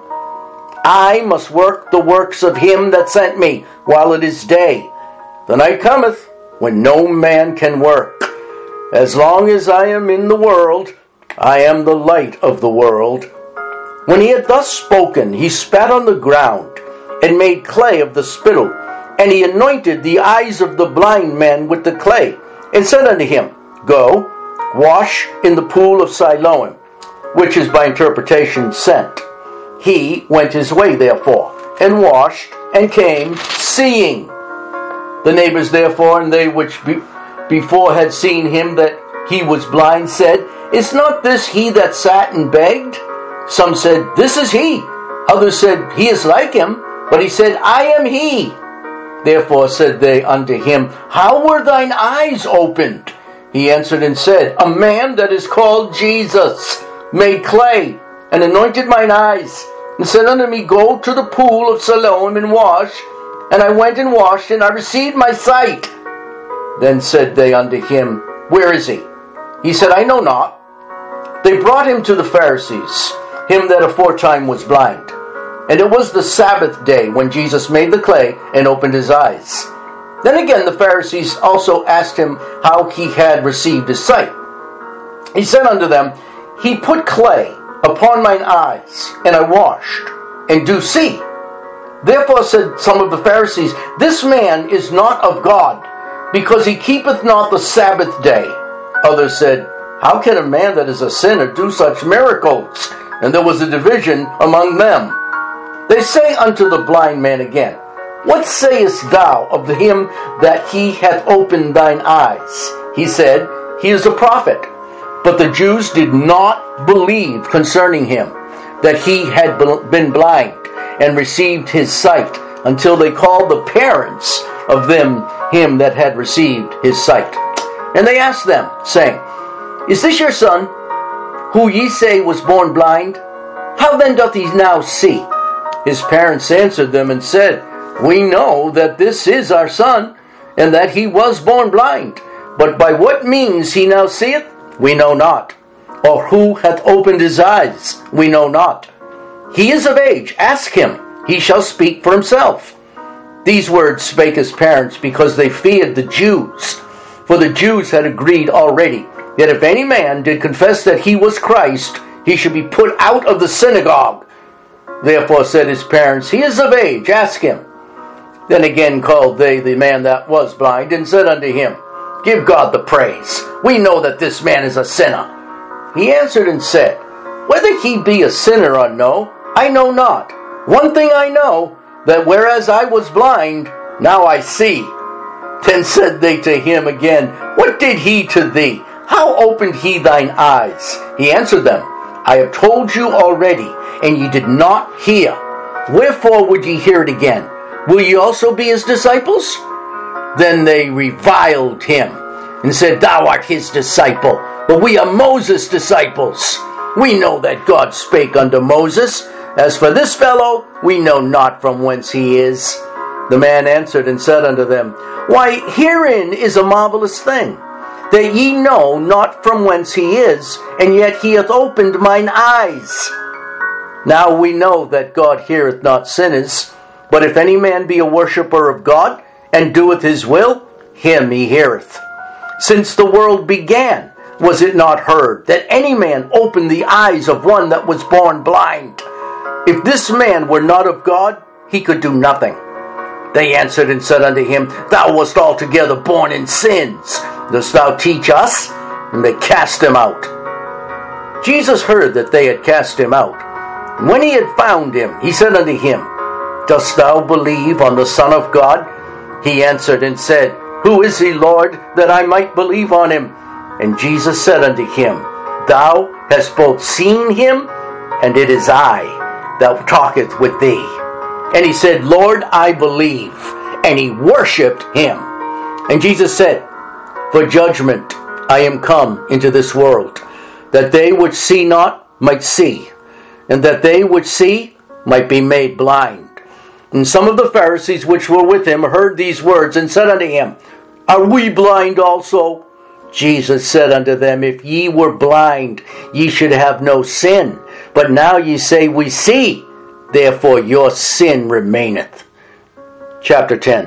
I must work the works of him that sent me, while it is day. The night cometh, when no man can work. As long as I am in the world, I am the light of the world. When he had thus spoken, he spat on the ground, and made clay of the spittle, and he anointed the eyes of the blind man with the clay, and said unto him, Go, wash in the pool of Siloam, which is by interpretation sent. He went his way therefore, and washed, and came seeing. The neighbors therefore, and they which before had seen him that he was blind, said, Is not this he that sat and begged? Some said, This is he. Others said, He is like him. But he said, I am he. Therefore said they unto him, How were thine eyes opened? He answered and said, A man that is called Jesus made clay, and anointed mine eyes, and said unto me, Go to the pool of Siloam and wash. And I went and washed, and I received my sight. Then said they unto him, Where is he? He said, I know not. They brought him to the Pharisees, him that aforetime was blind. And it was the Sabbath day when Jesus made the clay and opened his eyes. Then again the Pharisees also asked him how he had received his sight. He said unto them, He put clay upon mine eyes, and I washed, and do see. Therefore said some of the Pharisees, This man is not of God, because he keepeth not the Sabbath day. Others said, How can a man that is a sinner do such miracles? And there was a division among them. They say unto the blind man again, What sayest thou of him that he hath opened thine eyes? He said, He is a prophet. But the Jews did not believe concerning him, that he had been blind and received his sight, until they called the parents of him that had received his sight. And they asked them, saying, Is this your son, who ye say was born blind? How then doth he now see? His parents answered them and said, We know that this is our son, and that he was born blind. But by what means he now seeth, we know not. Or who hath opened his eyes, we know not. He is of age, ask him, he shall speak for himself. These words spake his parents, because they feared the Jews. For the Jews had agreed already, that if any man did confess that he was Christ, he should be put out of the synagogue. Therefore said his parents, He is of age, ask him. Then again called they the man that was blind, and said unto him, Give God the praise. We know that this man is a sinner. He answered and said, Whether he be a sinner or no, I know not. One thing I know, that whereas I was blind, now I see. Then said they to him again, What did he to thee? How opened he thine eyes? He answered them, I have told you already, and ye did not hear. Wherefore would ye hear it again? Will ye also be his disciples? Then they reviled him, and said, Thou art his disciple, but we are Moses' disciples. We know that God spake unto Moses. As for this fellow, we know not from whence he is. The man answered and said unto them, Why, herein is a marvelous thing, that ye know not from whence he is, and yet he hath opened mine eyes. Now we know that God heareth not sinners, but if any man be a worshipper of God, and doeth his will, him he heareth. Since the world began, was it not heard that any man opened the eyes of one that was born blind? If this man were not of God, he could do nothing. They answered and said unto him, Thou wast altogether born in sins. Dost thou teach us? And they cast him out. Jesus heard that they had cast him out. And when he had found him, he said unto him, Dost thou believe on the Son of God? He answered and said, Who is he, Lord, that I might believe on him? And Jesus said unto him, Thou hast both seen him, and it is I that talketh with thee. And he said, Lord, I believe. And he worshipped him. And Jesus said, For judgment I am come into this world, that they which see not might see, and that they which see might be made blind. And some of the Pharisees which were with him heard these words, and said unto him, Are we blind also? Jesus said unto them, If ye were blind, ye should have no sin. But now ye say, We see, therefore your sin remaineth. Chapter 10.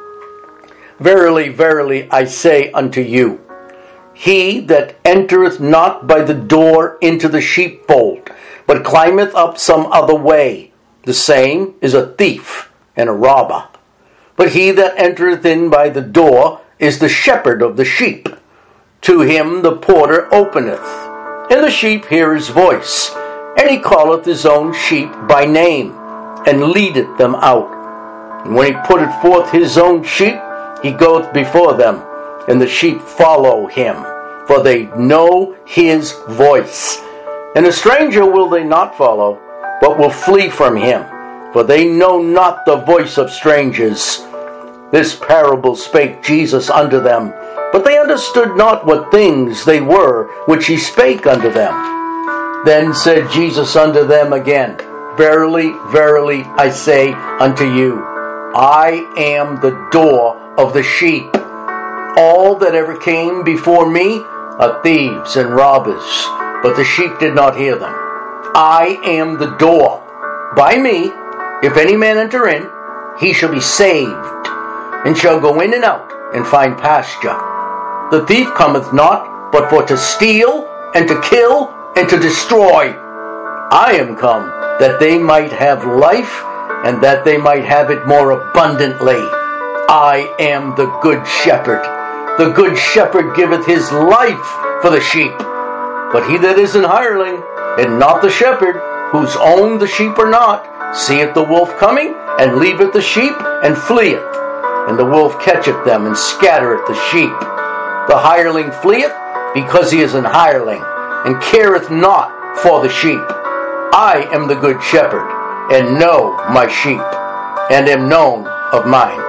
Verily, verily, I say unto you, he that entereth not by the door into the sheepfold, but climbeth up some other way, the same is a thief and a robber. But he that entereth in by the door is the shepherd of the sheep. To him the porter openeth, and the sheep hear his voice, and he calleth his own sheep by name, and leadeth them out. And when he putteth forth his own sheep, he goeth before them, and the sheep follow him, for they know his voice. And a stranger will they not follow, but will flee from him, for they know not the voice of strangers. This parable spake Jesus unto them, but they understood not what things they were which he spake unto them. Then said Jesus unto them again, Verily, verily, I say unto you, I am the door of the sheep. All that ever came before me are thieves and robbers, but the sheep did not hear them. I am the door. By me, if any man enter in, he shall be saved, and shall go in and out, and find pasture. The thief cometh not, but for to steal, and to kill, and to destroy. I am come, that they might have life, and that they might have it more abundantly. I am the good shepherd. The good shepherd giveth his life for the sheep. But he that is an hireling, and not the shepherd, whose own the sheep are not, seeth the wolf coming, and leaveth the sheep, and fleeth. And the wolf catcheth them, and scattereth the sheep. The hireling fleeth, because he is an hireling, and careth not for the sheep. I am the good shepherd, and know my sheep, and am known of mine.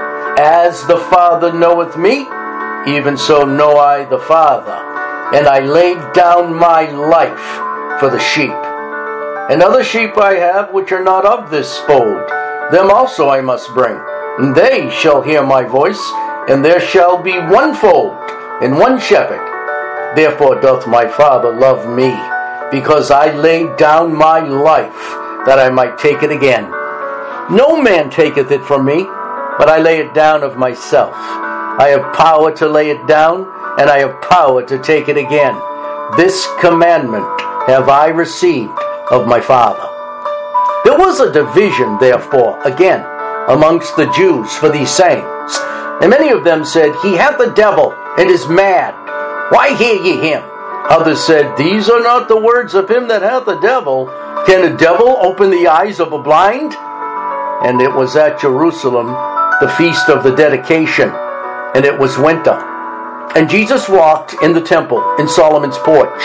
As the Father knoweth me, even so know I the Father, and I lay down my life for the sheep. And other sheep I have which are not of this fold, them also I must bring, and they shall hear my voice, and there shall be one fold and one shepherd. Therefore doth my Father love me, because I laid down my life, that I might take it again. No man taketh it from me, but I lay it down of myself. I have power to lay it down, and I have power to take it again. This commandment have I received of my Father. There was a division, therefore, again, amongst the Jews for these sayings. And many of them said, He hath the devil, and is mad. Why hear ye him? Others said, These are not the words of him that hath the devil. Can a devil open the eyes of a blind? And it was at Jerusalem, the feast of the dedication, and it was winter. And Jesus walked in the temple in Solomon's porch.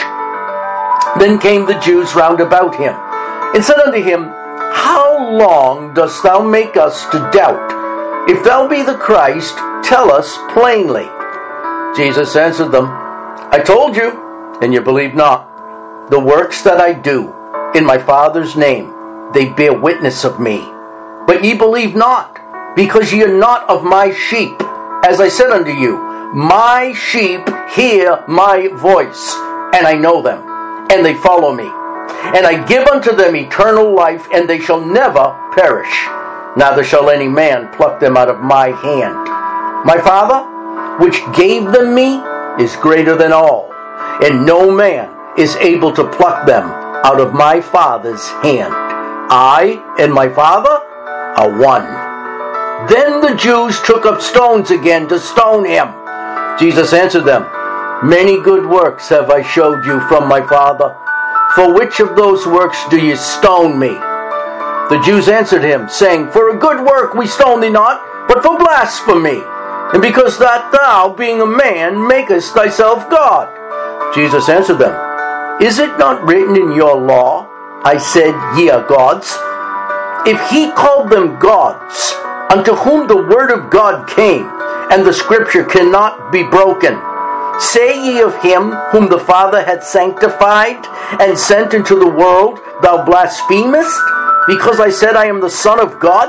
Then came the Jews round about him, and said unto him, How long dost thou make us to doubt? If thou be the Christ, tell us plainly. Jesus answered them, I told you, and you believe not. The works that I do in my Father's name, they bear witness of me. But ye believe not, because ye are not of my sheep. As I said unto you, my sheep hear my voice, and I know them, and they follow me. And I give unto them eternal life, and they shall never perish. Neither shall any man pluck them out of my hand. My Father, which gave them me, is greater than all, and no man is able to pluck them out of my Father's hand. I and my Father are one. Then the Jews took up stones again to stone him. Jesus answered them, Many good works have I showed you from my Father. For which of those works do ye stone me? The Jews answered him, saying, For a good work we stone thee not, but for blasphemy, and because that thou, being a man, makest thyself God. Jesus answered them, Is it not written in your law, I said, Ye are gods? If he called them gods, unto whom the word of God came, and the scripture cannot be broken, say ye of him whom the Father hath sanctified and sent into the world, Thou blasphemest, because I said I am the Son of God?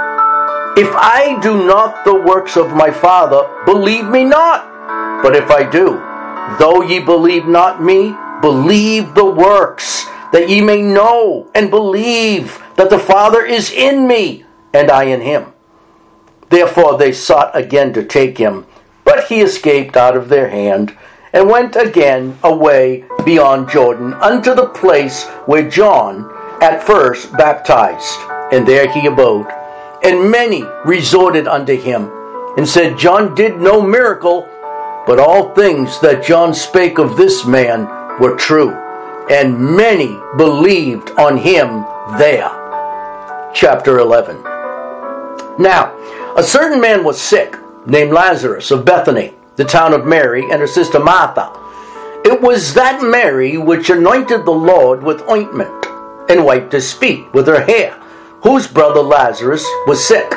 If I do not the works of my Father, believe me not. But if I do, though ye believe not me, believe the works, that ye may know and believe that the Father is in me, and I in him. Therefore they sought again to take him, but he escaped out of their hand, and went again away beyond Jordan unto the place where John at first baptized, and there he abode. And many resorted unto him, and said, John did no miracle, but all things that John spake of this man were true. And many believed on him there. Chapter 11. Now, a certain man was sick, named Lazarus of Bethany, the town of Mary, and her sister Martha. It was that Mary which anointed the Lord with ointment, and wiped his feet with her hair, whose brother Lazarus was sick.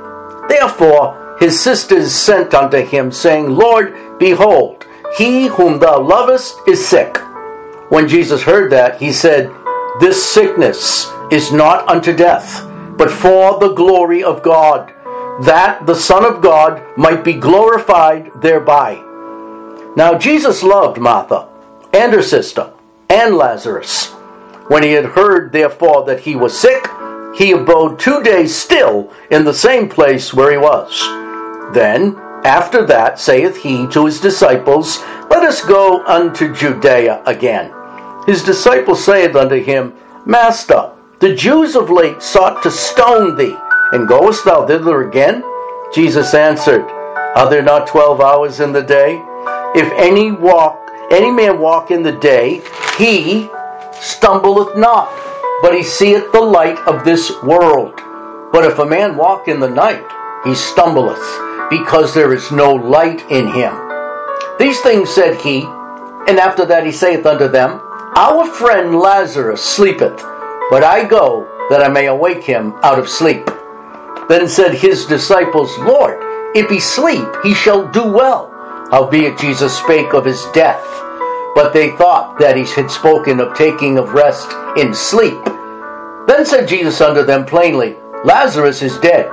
Therefore his sisters sent unto him, saying, Lord, behold, he whom thou lovest is sick. When Jesus heard that, he said, This sickness is not unto death, but for the glory of God, that the Son of God might be glorified thereby. Now Jesus loved Martha, and her sister, and Lazarus. When he had heard, therefore, that he was sick, he abode 2 days still in the same place where he was. Then, after that, saith he to his disciples, Let us go unto Judea again. His disciples saith unto him, Master, the Jews of late sought to stone thee, and goest thou thither again? Jesus answered, Are there not 12 hours in the day? If any walk any man walk in the day, he stumbleth not, but he seeth the light of this world. But if a man walk in the night, he stumbleth, because there is no light in him. These things said he, and after that he saith unto them, Our friend Lazarus sleepeth, but I go that I may awake him out of sleep. Then said his disciples, Lord, if he sleep, he shall do well. Howbeit Jesus spake of his death. But they thought that he had spoken of taking of rest in sleep. Then said Jesus unto them plainly, Lazarus is dead.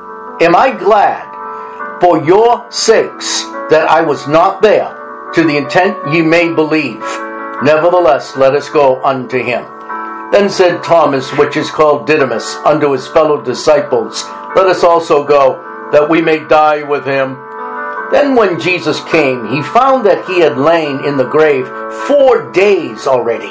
Am I glad for your sakes that I was not there, to the intent ye may believe? Nevertheless, let us go unto him. Then said Thomas, which is called Didymus, unto his fellow disciples, Let us also go, that we may die with him. Then when Jesus came, he found that he had lain in the grave 4 days already.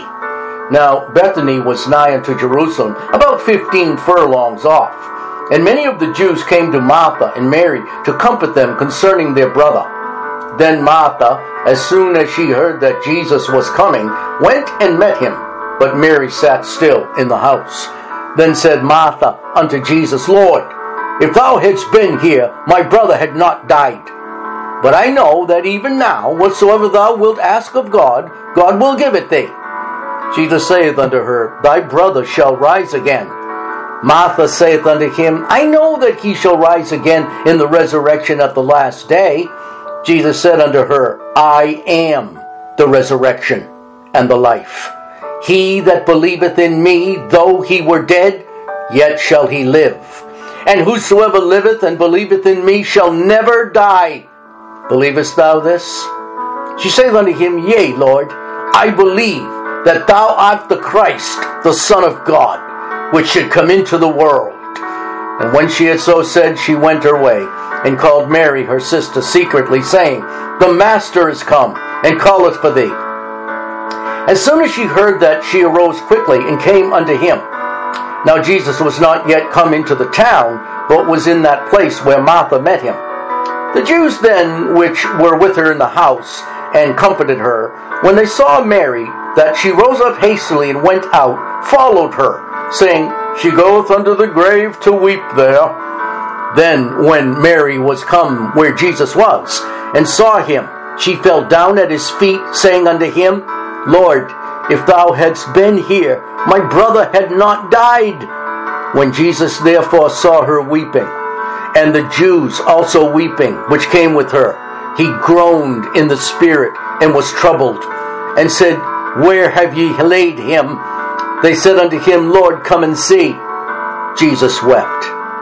Now Bethany was nigh unto Jerusalem, about 15 furlongs off. And many of the Jews came to Martha and Mary to comfort them concerning their brother. Then Martha, as soon as she heard that Jesus was coming, went and met him. But Mary sat still in the house. Then said Martha unto Jesus, Lord, if thou hadst been here, my brother had not died. But I know that even now, whatsoever thou wilt ask of God, God will give it thee. Jesus saith unto her, Thy brother shall rise again. Martha saith unto him, I know that he shall rise again in the resurrection at the last day. Jesus said unto her, I am the resurrection and the life. He that believeth in me, though he were dead, yet shall he live. And whosoever liveth and believeth in me shall never die. Believest thou this? She saith unto him, Yea, Lord, I believe that thou art the Christ, the Son of God, which should come into the world. And when she had so said, she went her way, and called Mary her sister secretly, saying, The Master is come, and calleth for thee. As soon as she heard that, she arose quickly, and came unto him. Now Jesus was not yet come into the town, but was in that place where Martha met him. The Jews then, which were with her in the house, and comforted her, when they saw Mary, that she rose up hastily and went out, followed her, saying, She goeth unto the grave to weep there. Then when Mary was come where Jesus was, and saw him, she fell down at his feet, saying unto him, Lord, if thou hadst been here, my brother had not died. When Jesus therefore saw her weeping, and the Jews also weeping, which came with her, he groaned in the spirit, and was troubled, and said, Where have ye laid him? They said unto him, Lord, come and see. Jesus wept.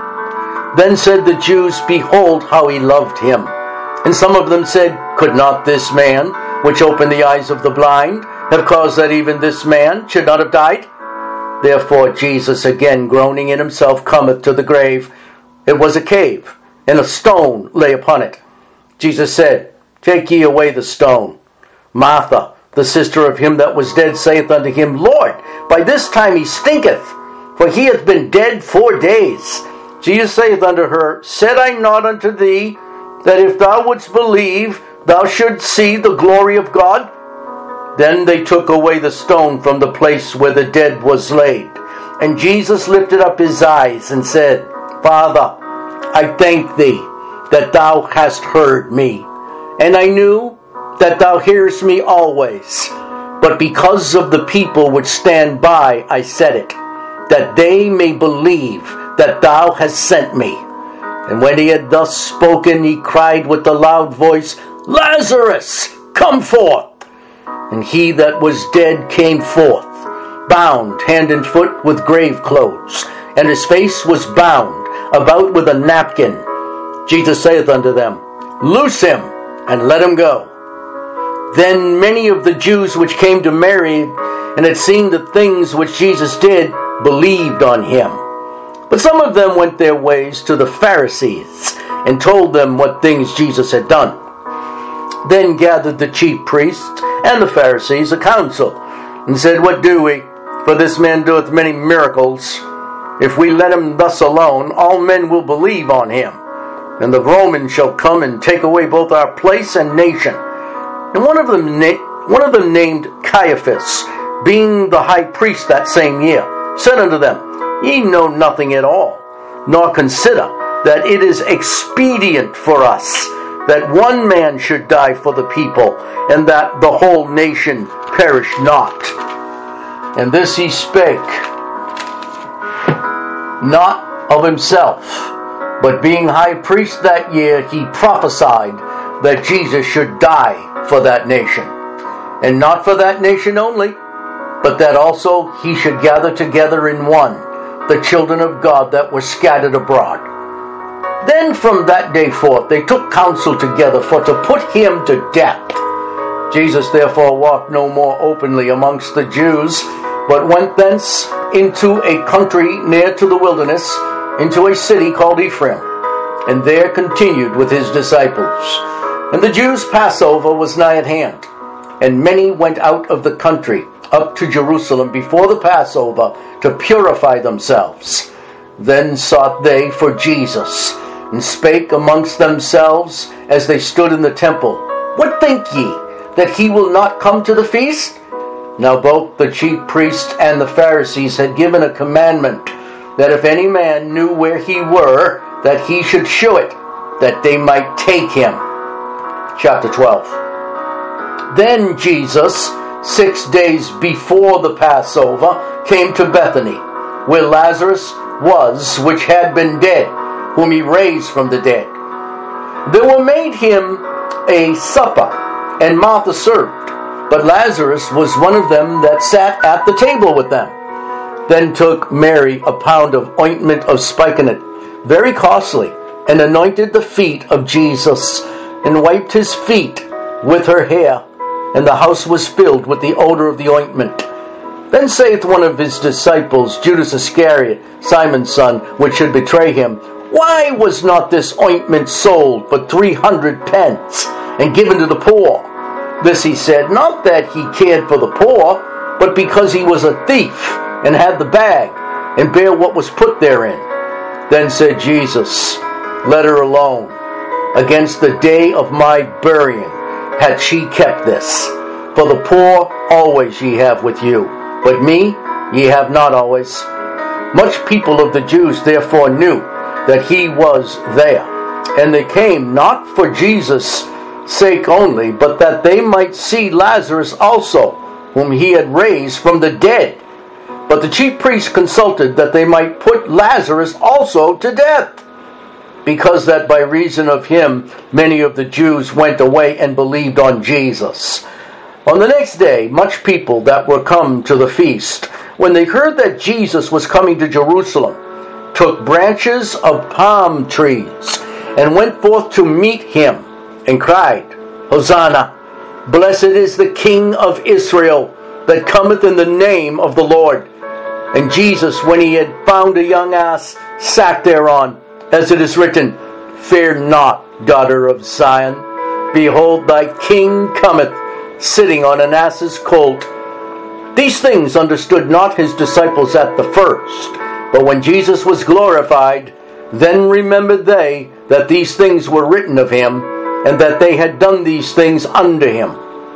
Then said the Jews, Behold how he loved him. And some of them said, Could not this man, which opened the eyes of the blind, have caused that even this man should not have died? Therefore Jesus, again groaning in himself, cometh to the grave. It was a cave, and a stone lay upon it. Jesus said, Take ye away the stone. Martha, the sister of him that was dead, saith unto him, Lord, by this time he stinketh, for he hath been dead 4 days. Jesus saith unto her, Said I not unto thee, that if thou wouldst believe, thou shouldst see the glory of God? Then they took away the stone from the place where the dead was laid. And Jesus lifted up his eyes, and said, Father, I thank thee that thou hast heard me. And I knew that thou hearest me always. But because of the people which stand by, I said it, that they may believe that thou hast sent me. And when he had thus spoken, he cried with a loud voice, Lazarus, come forth! And he that was dead came forth, bound hand and foot with grave clothes, and his face was bound about with a napkin. Jesus saith unto them, Loose him, and let him go. Then many of the Jews which came to Mary, and had seen the things which Jesus did, believed on him. But some of them went their ways to the Pharisees, and told them what things Jesus had done. Then gathered the chief priests and the Pharisees a council, and said, What do we? For this man doeth many miracles. If we let him thus alone, all men will believe on him. And the Romans shall come and take away both our place and nation. And one of them, one of them named Caiaphas, being the high priest that same year, said unto them, Ye know nothing at all, nor consider that it is expedient for us that one man should die for the people, and that the whole nation perish not. And this he spake, not of himself, but being high priest that year, he prophesied that Jesus should die for that nation. And not for that nation only, but that also he should gather together in one the children of God that were scattered abroad. Then from that day forth they took counsel together for to put him to death. Jesus therefore walked no more openly amongst the Jews, but went thence into a country near to the wilderness, into a city called Ephraim, and there continued with his disciples. And the Jews' Passover was nigh at hand, and many went out of the country up to Jerusalem before the Passover to purify themselves. Then sought they for Jesus, and spake amongst themselves as they stood in the temple, What think ye, that he will not come to the feast? Now both the chief priests and the Pharisees had given a commandment, that if any man knew where he were, that he should shew it, that they might take him. Chapter 12. Then Jesus, 6 days before the Passover, came to Bethany, where Lazarus was, which had been dead, whom he raised from the dead. There were made him a supper, and Martha served, but Lazarus was one of them that sat at the table with them. Then took Mary a pound of ointment of spikenard, very costly, and anointed the feet of Jesus, and wiped his feet with her hair, and the house was filled with the odor of the ointment. Then saith one of his disciples, Judas Iscariot, Simon's son, which should betray him, Why was not this ointment sold for 300 pence, and given to the poor? This he said, not that he cared for the poor, but because he was a thief, and had the bag, and bare what was put therein. Then said Jesus, Let her alone. Against the day of my burying had she kept this. For the poor always ye have with you, but me ye have not always. Much people of the Jews therefore knew that he was there, and they came not for Jesus' sake only, but that they might see Lazarus also, whom he had raised from the dead. But the chief priests consulted that they might put Lazarus also to death, because that by reason of him many of the Jews went away and believed on Jesus. On the next day, much people that were come to the feast, when they heard that Jesus was coming to Jerusalem, took branches of palm trees, and went forth to meet him, and cried, Hosanna! Blessed is the King of Israel, that cometh in the name of the Lord. And Jesus, when he had found a young ass, sat thereon, as it is written, Fear not, daughter of Zion. Behold, thy King cometh, sitting on an ass's colt. These things understood not his disciples at the first. But when Jesus was glorified, then remembered they that these things were written of him, and that they had done these things unto him.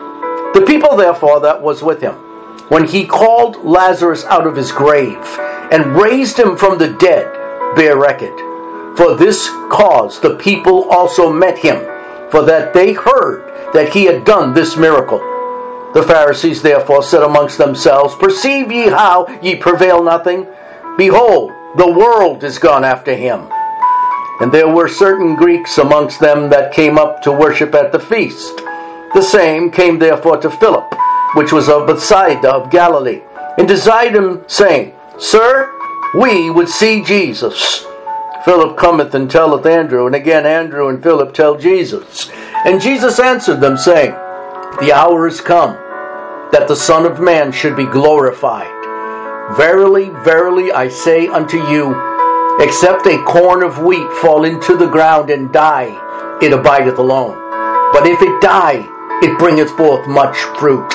The people therefore that was with him, when he called Lazarus out of his grave, and raised him from the dead, bear record. For this cause the people also met him, for that they heard that he had done this miracle. The Pharisees therefore said amongst themselves, Perceive ye how ye prevail nothing? Behold, the world is gone after him. And there were certain Greeks amongst them that came up to worship at the feast. The same came therefore to Philip, which was of Bethsaida of Galilee, and desired him, saying, Sir, we would see Jesus. Philip cometh and telleth Andrew, and again Andrew and Philip tell Jesus. And Jesus answered them, saying, The hour is come, that the Son of Man should be glorified. Verily, verily, I say unto you, except a corn of wheat fall into the ground and die, it abideth alone. But if it die, it bringeth forth much fruit.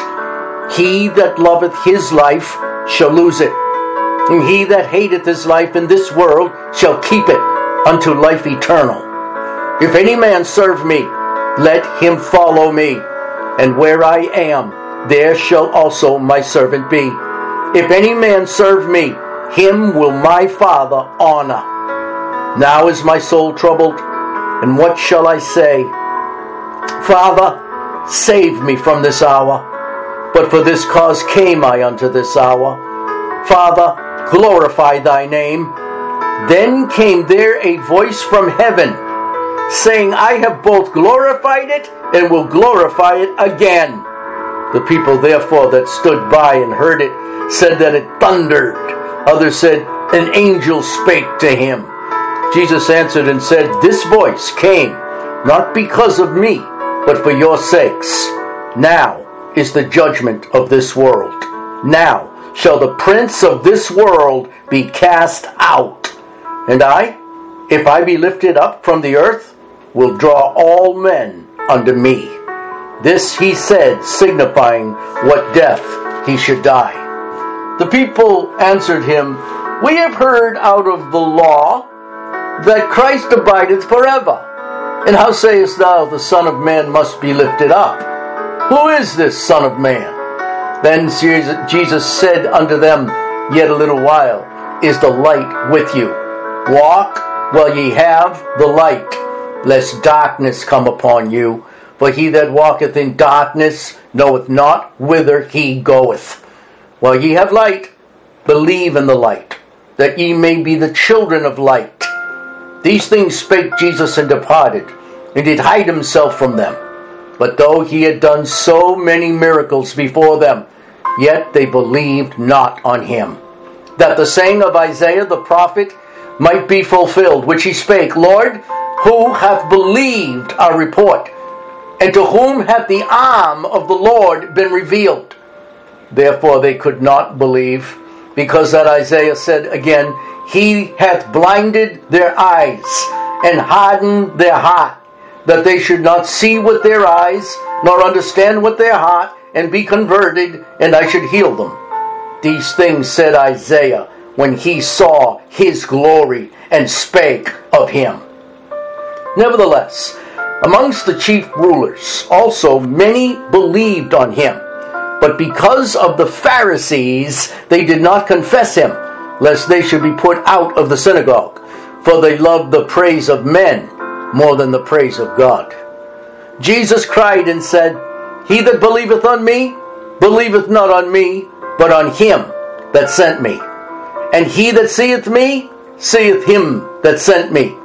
He that loveth his life shall lose it, and he that hateth his life in this world shall keep it unto life eternal. If any man serve me, let him follow me, and where I am, there shall also my servant be. If any man serve me, him will my Father honor. Now is my soul troubled, and what shall I say? Father, save me from this hour. But for this cause came I unto this hour. Father, glorify thy name. Then came there a voice from heaven, saying, I have both glorified it and will glorify it again. The people therefore that stood by and heard it said that it thundered. Others said, an angel spake to him. Jesus answered and said, this voice came not because of me, but for your sakes. Now is the judgment of this world. Now shall the prince of this world be cast out. And I, if I be lifted up from the earth, will draw all men unto me. This he said, signifying what death he should die. The people answered him, we have heard out of the law that Christ abideth forever. And how sayest thou the Son of Man must be lifted up? Who is this Son of Man? Then Jesus said unto them, yet a little while is the light with you. Walk while ye have the light, lest darkness come upon you. For he that walketh in darkness knoweth not whither he goeth. While ye have light, believe in the light, that ye may be the children of light. These things spake Jesus and departed, and did hide himself from them. But though he had done so many miracles before them, yet they believed not on him. That the saying of Isaiah the prophet might be fulfilled, which he spake, Lord, who hath believed our report? And to whom hath the arm of the Lord been revealed? Therefore they could not believe, because that Isaiah said again, he hath blinded their eyes, and hardened their heart, that they should not see with their eyes, nor understand with their heart, and be converted, and I should heal them. These things said Isaiah when he saw his glory, and spake of him. Nevertheless, amongst the chief rulers also many believed on him. But because of the Pharisees, they did not confess him, lest they should be put out of the synagogue. For they loved the praise of men more than the praise of God. Jesus cried and said, he that believeth on me, believeth not on me, but on him that sent me. And he that seeth me, seeth him that sent me.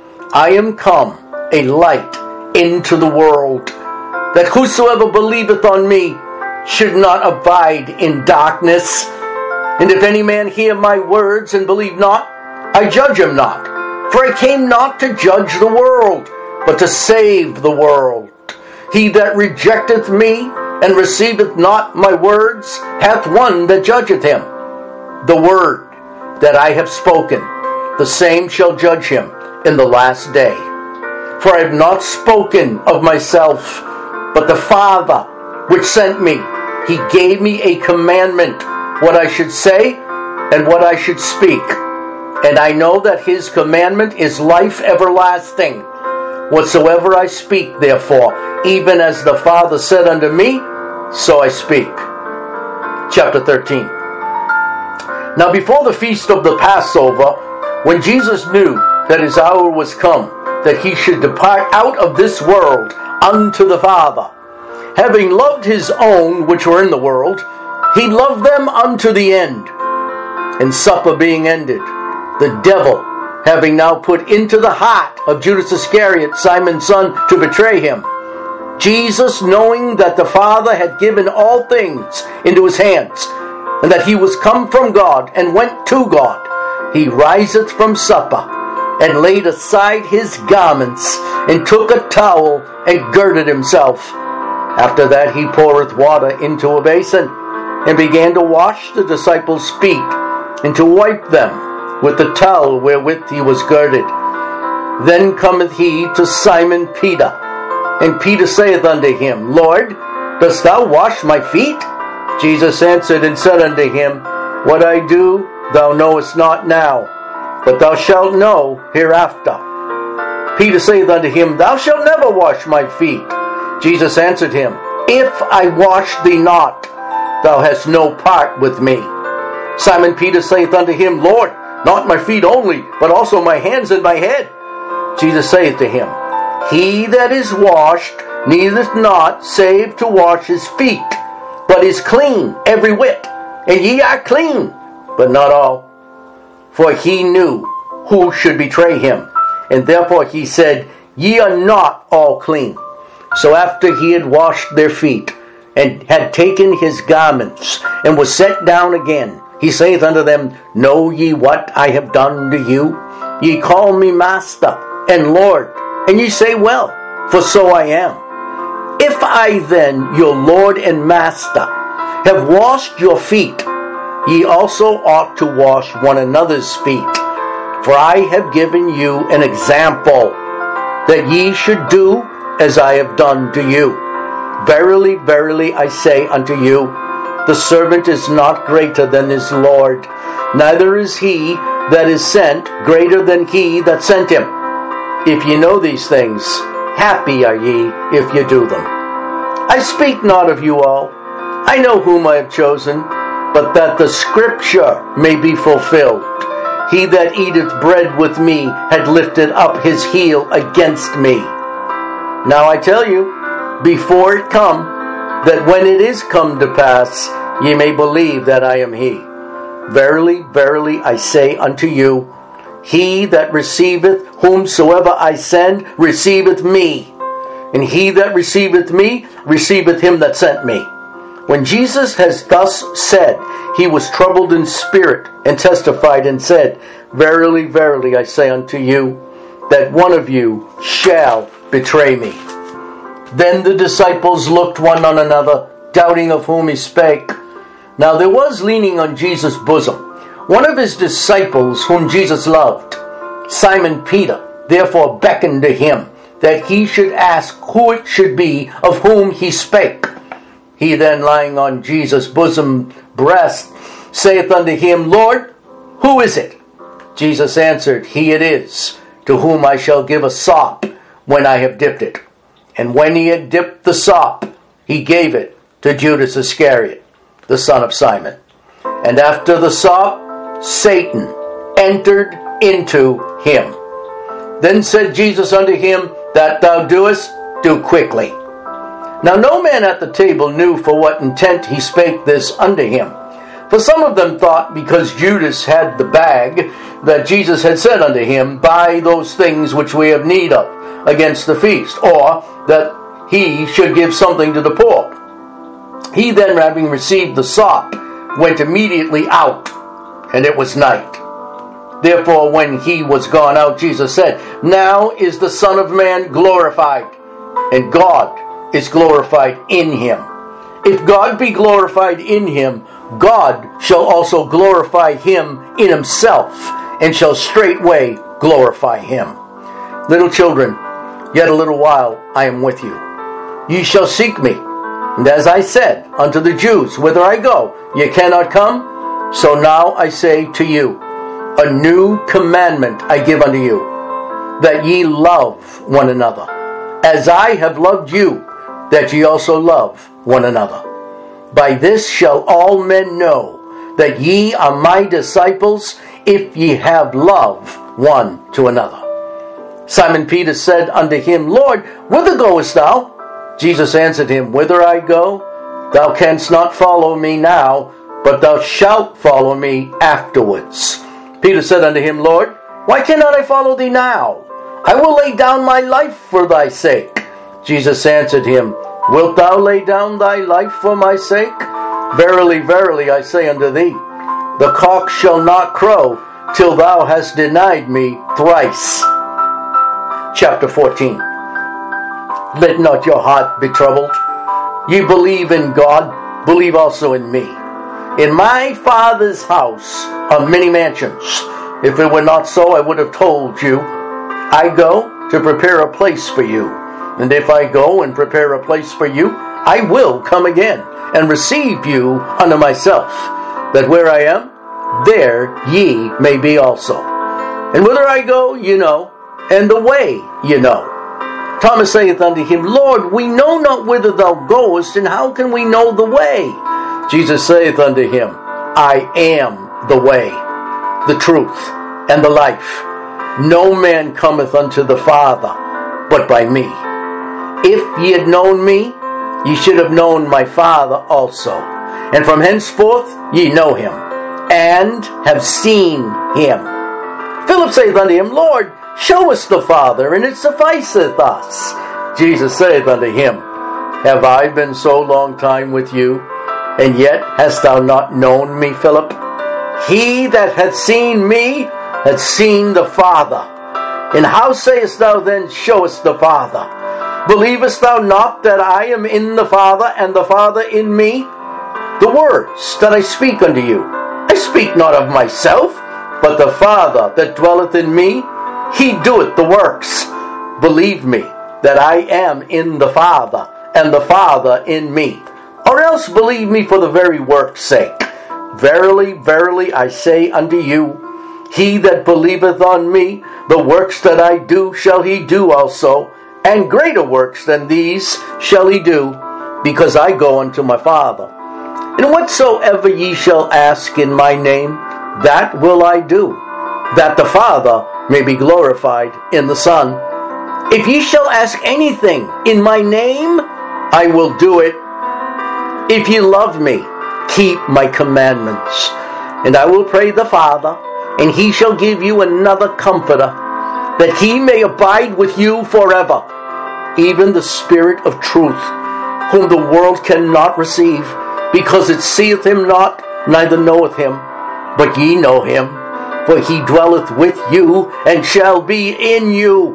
I am come a light into the world, that whosoever believeth on me should not abide in darkness. And if any man hear my words and believe not, I judge him not. For I came not to judge the world, but to save the world. He that rejecteth me and receiveth not my words hath one that judgeth him. The word that I have spoken, the same shall judge him in the last day. For I have not spoken of myself, but the Father which sent me, he gave me a commandment, what I should say and what I should speak. And I know that his commandment is life everlasting. Whatsoever I speak, therefore, even as the Father said unto me, so I speak. Chapter 13. Now before the feast of the Passover, when Jesus knew that his hour was come, that he should depart out of this world unto the Father, having loved his own which were in the world, he loved them unto the end. And supper being ended, the devil, having now put into the heart of Judas Iscariot, Simon's son, to betray him, Jesus, knowing that the Father had given all things into his hands, and that he was come from God and went to God, he riseth from supper, and laid aside his garments, and took a towel, and girded himself. After that he poureth water into a basin, and began to wash the disciples' feet, and to wipe them with the towel wherewith he was girded. Then cometh he to Simon Peter, and Peter saith unto him, Lord, dost thou wash my feet? Jesus answered and said unto him, What I do thou knowest not now, but thou shalt know hereafter. Peter saith unto him, Thou shalt never wash my feet. Jesus answered him, If I wash thee not, thou hast no part with me. Simon Peter saith unto him, Lord, not my feet only, but also my hands and my head. Jesus saith to him, He that is washed needeth not save to wash his feet, but is clean every whit. And ye are clean, but not all. For he knew who should betray him, and therefore he said, Ye are not all clean. So after he had washed their feet, and had taken his garments, and was set down again, he saith unto them, Know ye what I have done to you? Ye call me Master and Lord, and ye say, Well, for so I am. If I then, your Lord and Master, have washed your feet, ye also ought to wash one another's feet. For I have given you an example, that ye should do as I have done to you. Verily, verily, I say unto you, the servant is not greater than his Lord, neither is he that is sent greater than he that sent him. If ye know these things, happy are ye if ye do them. I speak not of you all. I know whom I have chosen, but that the scripture may be fulfilled. He that eateth bread with me had lifted up his heel against me. Now I tell you, before it come, that when it is come to pass, ye may believe that I am he. Verily, verily, I say unto you, he that receiveth whomsoever I send receiveth me, and he that receiveth me receiveth him that sent me. When Jesus has thus said, he was troubled in spirit, and testified and said, Verily, verily, I say unto you, that one of you shall betray me. Then the disciples looked one on another, doubting of whom he spake. Now there was leaning on Jesus' bosom one of his disciples whom Jesus loved. Simon Peter therefore beckoned to him, that he should ask who it should be of whom he spake. He then, lying on Jesus' bosom breast, saith unto him, Lord, who is it? Jesus answered, He it is, to whom I shall give a sop when I have dipped it. And when he had dipped the sop, he gave it to Judas Iscariot, the son of Simon. And after the sop, Satan entered into him. Then said Jesus unto him, That thou doest, do quickly. Now no man at the table knew for what intent he spake this unto him. For some of them thought, because Judas had the bag, that Jesus had said unto him, Buy those things which we have need of against the feast, or that he should give something to the poor. He then, having received the sop, went immediately out, and it was night. Therefore, when he was gone out, Jesus said, Now is the Son of Man glorified, and God is glorified in him. If God be glorified in him, God shall also glorify him in himself, and shall straightway glorify him. Little children, yet a little while I am with you. Ye shall seek me. And as I said unto the Jews, Whither I go, ye cannot come, so now I say to you, a new commandment I give unto you, that ye love one another, as I have loved you, that ye also love one another. By this shall all men know that ye are my disciples, if ye have love one to another. Simon Peter said unto him, Lord, whither goest thou? Jesus answered him, Whither I go, thou canst not follow me now, but thou shalt follow me afterwards. Peter said unto him, Lord, why cannot I follow thee now? I will lay down my life for thy sake. Jesus answered him, Wilt thou lay down thy life for my sake? Verily, verily, I say unto thee, the cock shall not crow till thou hast denied me thrice. Chapter 14. Let not your heart be troubled. Ye believe in God, believe also in me. In my Father's house are many mansions. If it were not so, I would have told you. I go to prepare a place for you. And if I go and prepare a place for you, I will come again and receive you unto myself, that where I am, there ye may be also. And whither I go, ye know, and the way ye know. Thomas saith unto him, Lord, we know not whither thou goest, and how can we know the way? Jesus saith unto him, I am the way, the truth, and the life. No man cometh unto the Father but by me. If ye had known me, ye should have known my Father also. And from henceforth ye know him, and have seen him. Philip saith unto him, Lord, show us the Father, and it sufficeth us. Jesus saith unto him, Have I been so long time with you, and yet hast thou not known me, Philip? He that hath seen me hath seen the Father. And how sayest thou then, Show us the Father? Believest thou not that I am in the Father, and the Father in me? The words that I speak unto you, I speak not of myself, but the Father that dwelleth in me, he doeth the works. Believe me that I am in the Father, and the Father in me. Or else believe me for the very work's sake. Verily, verily, I say unto you, he that believeth on me, the works that I do shall he do also, and greater works than these shall he do, because I go unto my Father. And whatsoever ye shall ask in my name, that will I do, that the Father may be glorified in the Son. If ye shall ask anything in my name, I will do it. If ye love me, keep my commandments. And I will pray the Father, and he shall give you another Comforter, that he may abide with you forever, even the Spirit of truth, whom the world cannot receive, because it seeth him not, neither knoweth him. But ye know him, for he dwelleth with you, and shall be in you.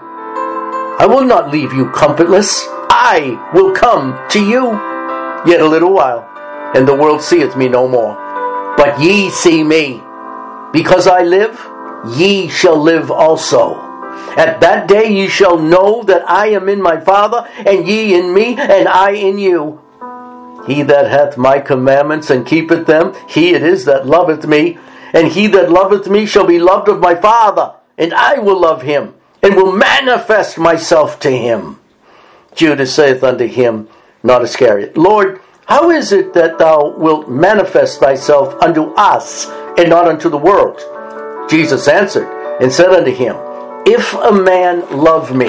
I will not leave you comfortless. I will come to you. Yet a little while, and the world seeth me no more. But ye see me. Because I live, ye shall live also. At that day ye shall know that I am in my Father, and ye in me, and I in you. He that hath my commandments and keepeth them, he it is that loveth me. And he that loveth me shall be loved of my Father, and I will love him, and will manifest myself to him. Judas saith unto him, not Iscariot, Lord, how is it that thou wilt manifest thyself unto us, and not unto the world? Jesus answered, and said unto him, If a man love me,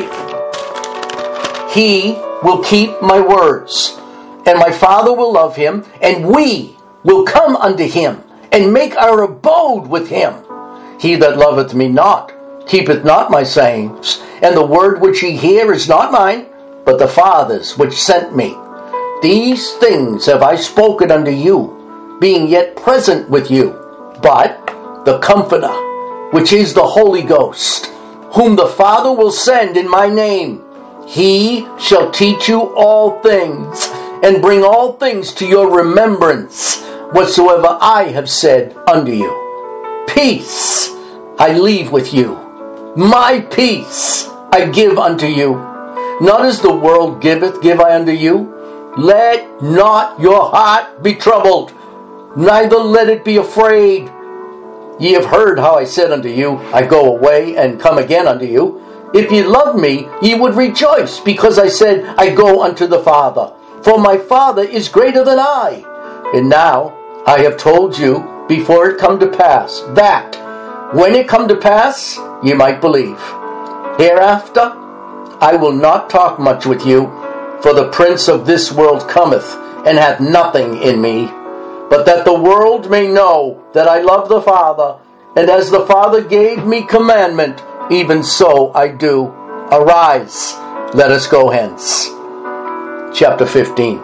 he will keep my words, and my Father will love him, and we will come unto him, and make our abode with him. He that loveth me not, keepeth not my sayings, and the word which ye hear is not mine, but the Father's which sent me. These things have I spoken unto you, being yet present with you. But the Comforter, which is the Holy Ghost, whom the Father will send in my name, he shall teach you all things, and bring all things to your remembrance, whatsoever I have said unto you. Peace I leave with you. My peace I give unto you. Not as the world giveth, give I unto you. Let not your heart be troubled, neither let it be afraid. Ye have heard how I said unto you, I go away and come again unto you. If ye loved me, ye would rejoice, because I said, I go unto the Father. For my Father is greater than I. And now I have told you before it come to pass, that when it come to pass, ye might believe. Hereafter I will not talk much with you, for the prince of this world cometh, and hath nothing in me. But that the world may know that I love the Father, and as the Father gave me commandment, even so I do. Arise, let us go hence. Chapter 15.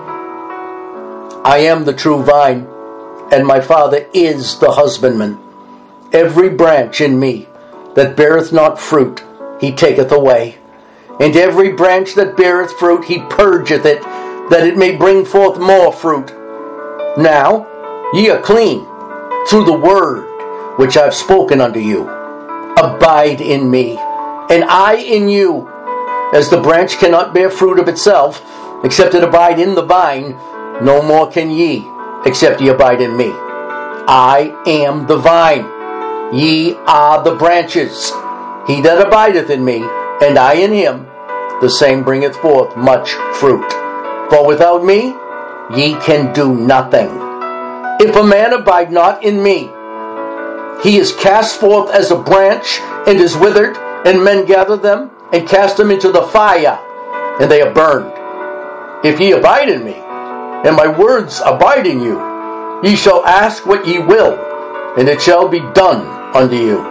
I am the true vine, and my Father is the husbandman. Every branch in me that beareth not fruit, he taketh away. And every branch that beareth fruit, he purgeth it, that it may bring forth more fruit. Now ye are clean through the word which I have spoken unto you. Abide in me, and I in you. As the branch cannot bear fruit of itself, except it abide in the vine, no more can ye, except ye abide in me. I am the vine, ye are the branches. He that abideth in me, and I in him, the same bringeth forth much fruit. For without me ye can do nothing. If a man abide not in me, he is cast forth as a branch, and is withered, and men gather them, and cast them into the fire, and they are burned. If ye abide in me, and my words abide in you, ye shall ask what ye will, and it shall be done unto you.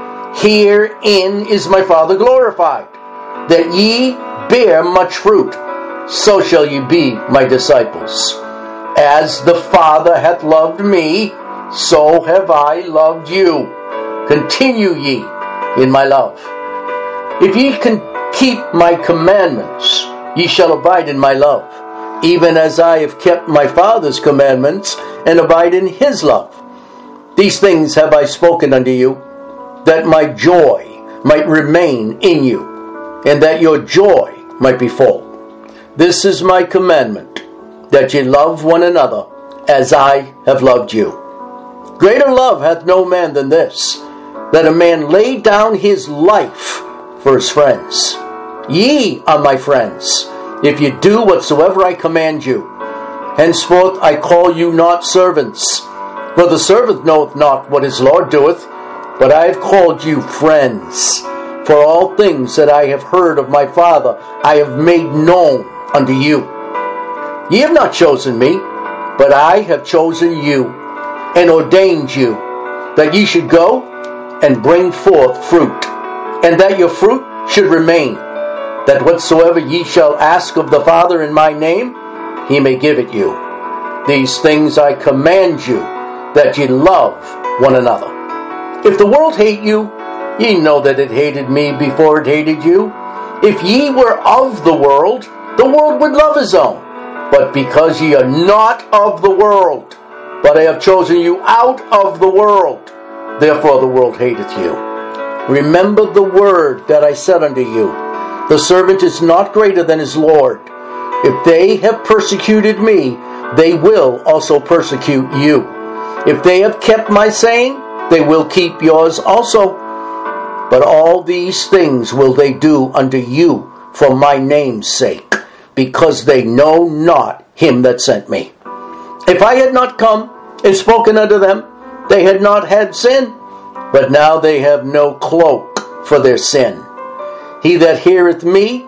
Herein is my Father glorified, that ye bear much fruit, so shall ye be my disciples. As the Father hath loved me, so have I loved you. Continue ye in my love. If ye can keep my commandments, ye shall abide in my love, even as I have kept my Father's commandments, and abide in his love. These things have I spoken unto you, that my joy might remain in you, and that your joy might be full. This is my commandment, that ye love one another, as I have loved you. Greater love hath no man than this, that a man lay down his life for his friends. Ye are my friends, if ye do whatsoever I command you. Henceforth I call you not servants, for the servant knoweth not what his Lord doeth, but I have called you friends. For all things that I have heard of my Father I have made known unto you. Ye have not chosen me, but I have chosen you, and ordained you, that ye should go and bring forth fruit, and that your fruit should remain, that whatsoever ye shall ask of the Father in my name, he may give it you. These things I command you, that ye love one another. If the world hate you, ye know that it hated me before it hated you. If ye were of the world would love his own. But because ye are not of the world, but I have chosen you out of the world, therefore the world hateth you. Remember the word that I said unto you, the servant is not greater than his Lord. If they have persecuted me, they will also persecute you. If they have kept my saying, they will keep yours also. But all these things will they do unto you for my name's sake, because they know not him that sent me. If I had not come and spoken unto them, they had not had sin, but now they have no cloak for their sin. He that hateth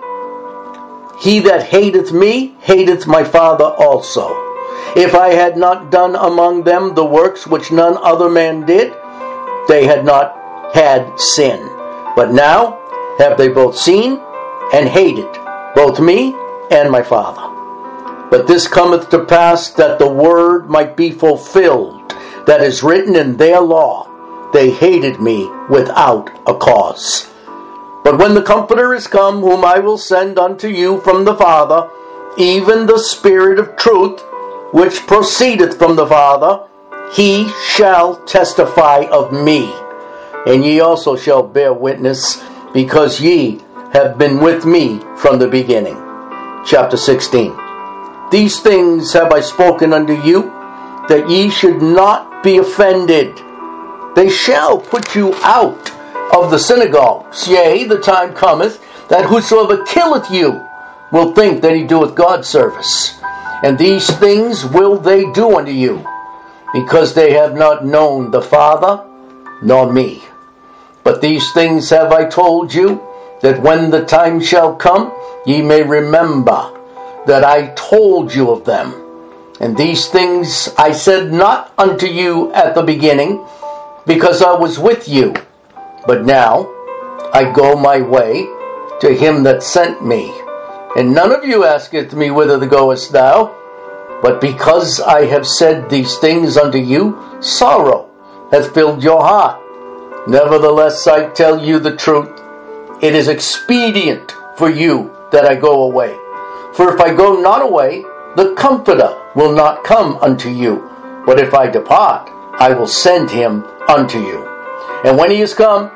me, hateth my Father also. If I had not done among them the works which none other man did, they had not had sin. But now have they both seen and hated, both me and my Father. But this cometh to pass, that the word might be fulfilled, that is written in their law, they hated me without a cause. But when the Comforter is come, whom I will send unto you from the Father, even the Spirit of truth, which proceedeth from the Father, he shall testify of me. And ye also shall bear witness, because ye have been with me from the beginning. Chapter 16. These things have I spoken unto you, that ye should not be offended. They shall put you out of the synagogues. Yea, the time cometh, that whosoever killeth you will think that he doeth God service. And these things will they do unto you, because they have not known the Father nor me. But these things have I told you, that when the time shall come, ye may remember that I told you of them. And these things I said not unto you at the beginning, because I was with you. But now I go my way to him that sent me. And none of you asketh me, whither goest thou? But because I have said these things unto you, sorrow hath filled your heart. Nevertheless I tell you the truth. It is expedient for you that I go away. For if I go not away, the Comforter will not come unto you. But if I depart, I will send him unto you. And when he is come,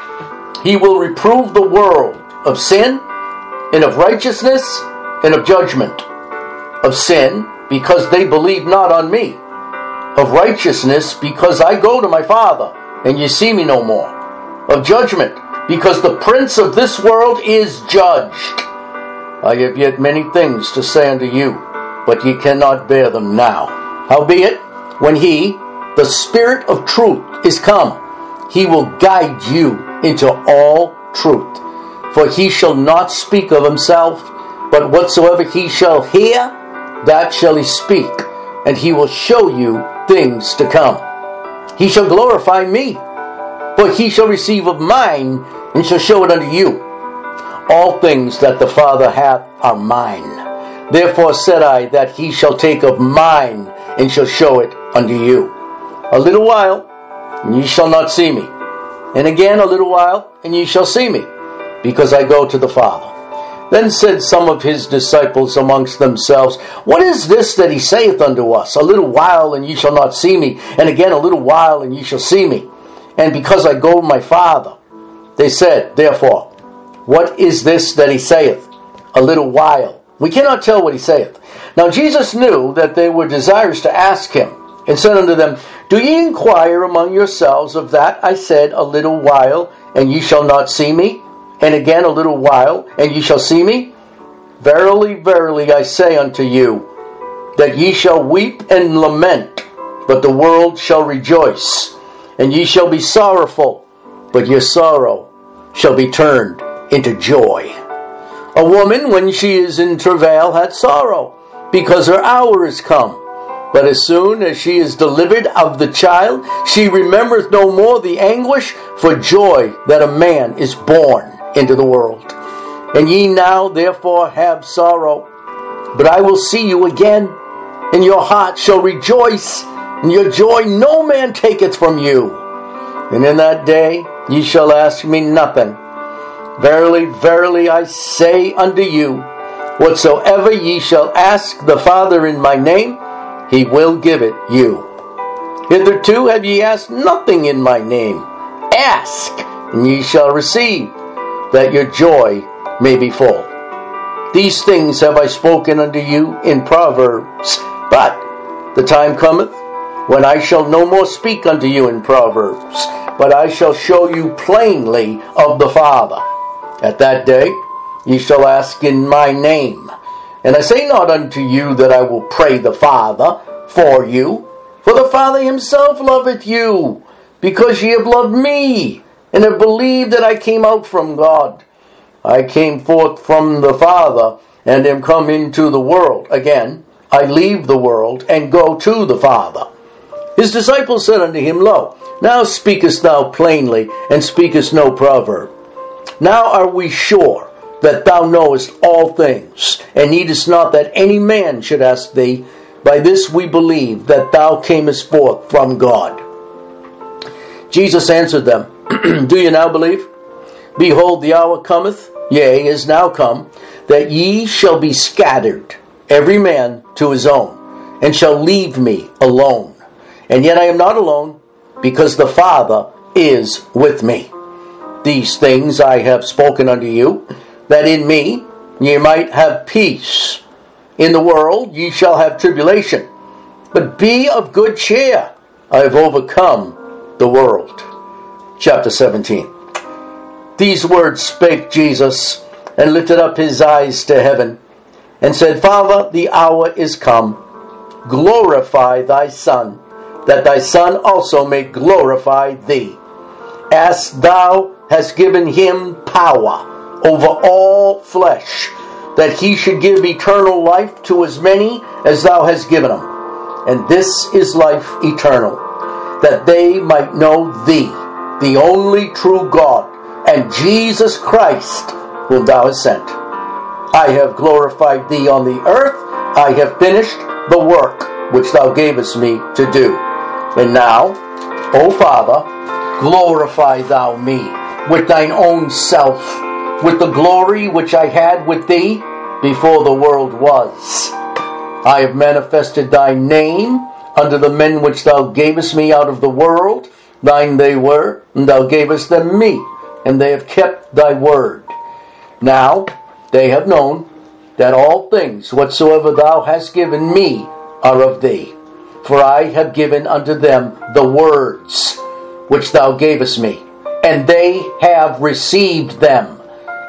he will reprove the world of sin, and of righteousness, and of judgment. Of sin, because they believe not on me. Of righteousness, because I go to my Father, and ye see me no more. Of judgment, because the prince of this world is judged. I have yet many things to say unto you, but ye cannot bear them now. Howbeit, when he, the Spirit of truth, is come, he will guide you into all truth. For he shall not speak of himself, but whatsoever he shall hear, that shall he speak, and he will show you things to come. He shall glorify me, for he shall receive of mine, and shall show it unto you. All things that the Father hath are mine. Therefore said I, that he shall take of mine, and shall show it unto you. A little while, and ye shall not see me. And again a little while, and ye shall see me, because I go to the Father. Then said some of his disciples amongst themselves, What is this that he saith unto us? A little while, and ye shall not see me. And again a little while, and ye shall see me. And because I go to my Father. They said, therefore, What is this that he saith? A little while. We cannot tell what he saith. Now Jesus knew that they were desirous to ask him, and said unto them, Do ye inquire among yourselves of that I said, A little while, and ye shall not see me? And again a little while, and ye shall see me? Verily, verily, I say unto you, that ye shall weep and lament, but the world shall rejoice. And ye shall be sorrowful, but your sorrow shall be turned into joy. A woman, when she is in travail, hath sorrow, because her hour is come. But as soon as she is delivered of the child, she remembereth no more the anguish for joy that a man is born into the world. And ye now therefore have sorrow, but I will see you again, and your heart shall rejoice, and your joy no man taketh from you. And in that day ye shall ask me nothing. Verily, verily, I say unto you, whatsoever ye shall ask the Father in my name, he will give it you. Hitherto have ye asked nothing in my name. Ask, and ye shall receive, that your joy may be full. These things have I spoken unto you in Proverbs, but the time cometh when I shall no more speak unto you in Proverbs, but I shall show you plainly of the Father. At that day ye shall ask in my name. And I say not unto you that I will pray the Father for you, for the Father himself loveth you, because ye have loved me, and have believed that I came out from God. I came forth from the Father, and am come into the world. Again, I leave the world, and go to the Father. His disciples said unto him, Lo, now speakest thou plainly, and speakest no proverb. Now are we sure that thou knowest all things, and needest not that any man should ask thee. By this we believe that thou camest forth from God. Jesus answered them, Do ye now believe? Behold, the hour cometh, yea, is now come, that ye shall be scattered, every man to his own, and shall leave me alone. And yet I am not alone, because the Father is with me. These things I have spoken unto you, that in me ye might have peace. In the world ye shall have tribulation, but be of good cheer. I have overcome the world. Chapter 17. These words spake Jesus, and lifted up his eyes to heaven, and said, Father, the hour is come. Glorify thy Son, that thy Son also may glorify thee, as thou hast given him power over all flesh, that he should give eternal life to as many as thou hast given him. And this is life eternal, that they might know thee, the only true God, and Jesus Christ, whom thou hast sent. I have glorified thee on the earth. I have finished the work which thou gavest me to do. And now, O Father, glorify thou me with thine own self, with the glory which I had with thee before the world was. I have manifested thy name unto the men which thou gavest me out of the world. Thine they were, and thou gavest them me, and they have kept thy word. Now they have known that all things whatsoever thou hast given me are of thee. For I have given unto them the words which thou gavest me, and they have received them,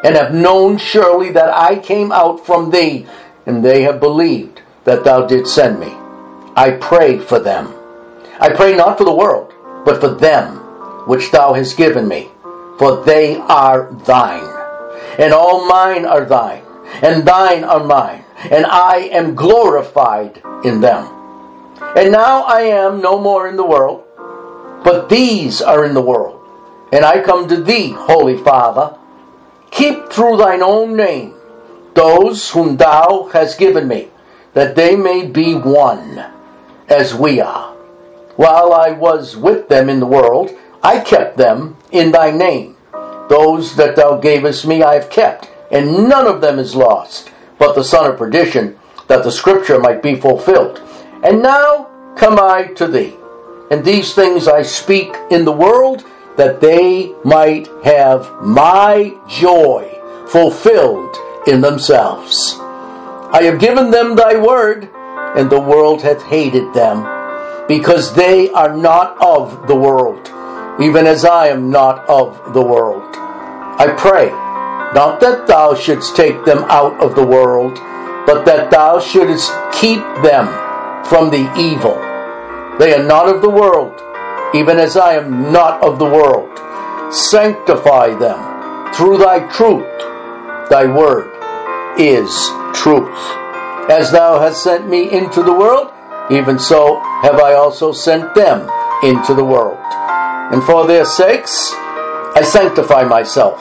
and have known surely that I came out from thee, and they have believed that thou didst send me. I pray for them. I pray not for the world, but for them which thou hast given me, for they are thine. And all mine are thine, and thine are mine, and I am glorified in them. And now I am no more in the world, but these are in the world. And I come to thee, Holy Father. Keep through thine own name those whom thou hast given me, that they may be one, as we are. While I was with them in the world, I kept them in thy name. Those that thou gavest me I have kept, and none of them is lost, but the son of perdition, that the scripture might be fulfilled. And now come I to thee, and these things I speak in the world, that they might have my joy fulfilled in themselves. I have given them thy word, and the world hath hated them, because they are not of the world, even as I am not of the world. I pray, not that thou shouldst take them out of the world, but that thou shouldst keep them from the evil. They are not of the world, even as I am not of the world. Sanctify them through thy truth. Thy word is truth. As thou hast sent me into the world, even so have I also sent them into the world. And for their sakes I sanctify myself,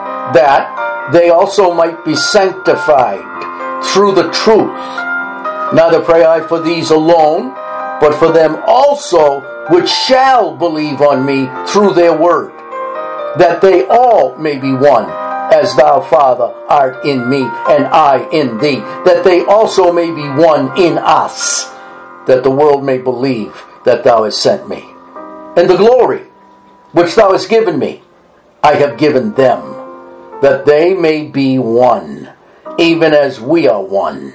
that they also might be sanctified through the truth. Neither pray I for these alone, but for them also which shall believe on me through their word, that they all may be one, as thou, Father, art in me, and I in thee, that they also may be one in us, that the world may believe that thou hast sent me. And the glory which thou hast given me, I have given them, that they may be one, even as we are one,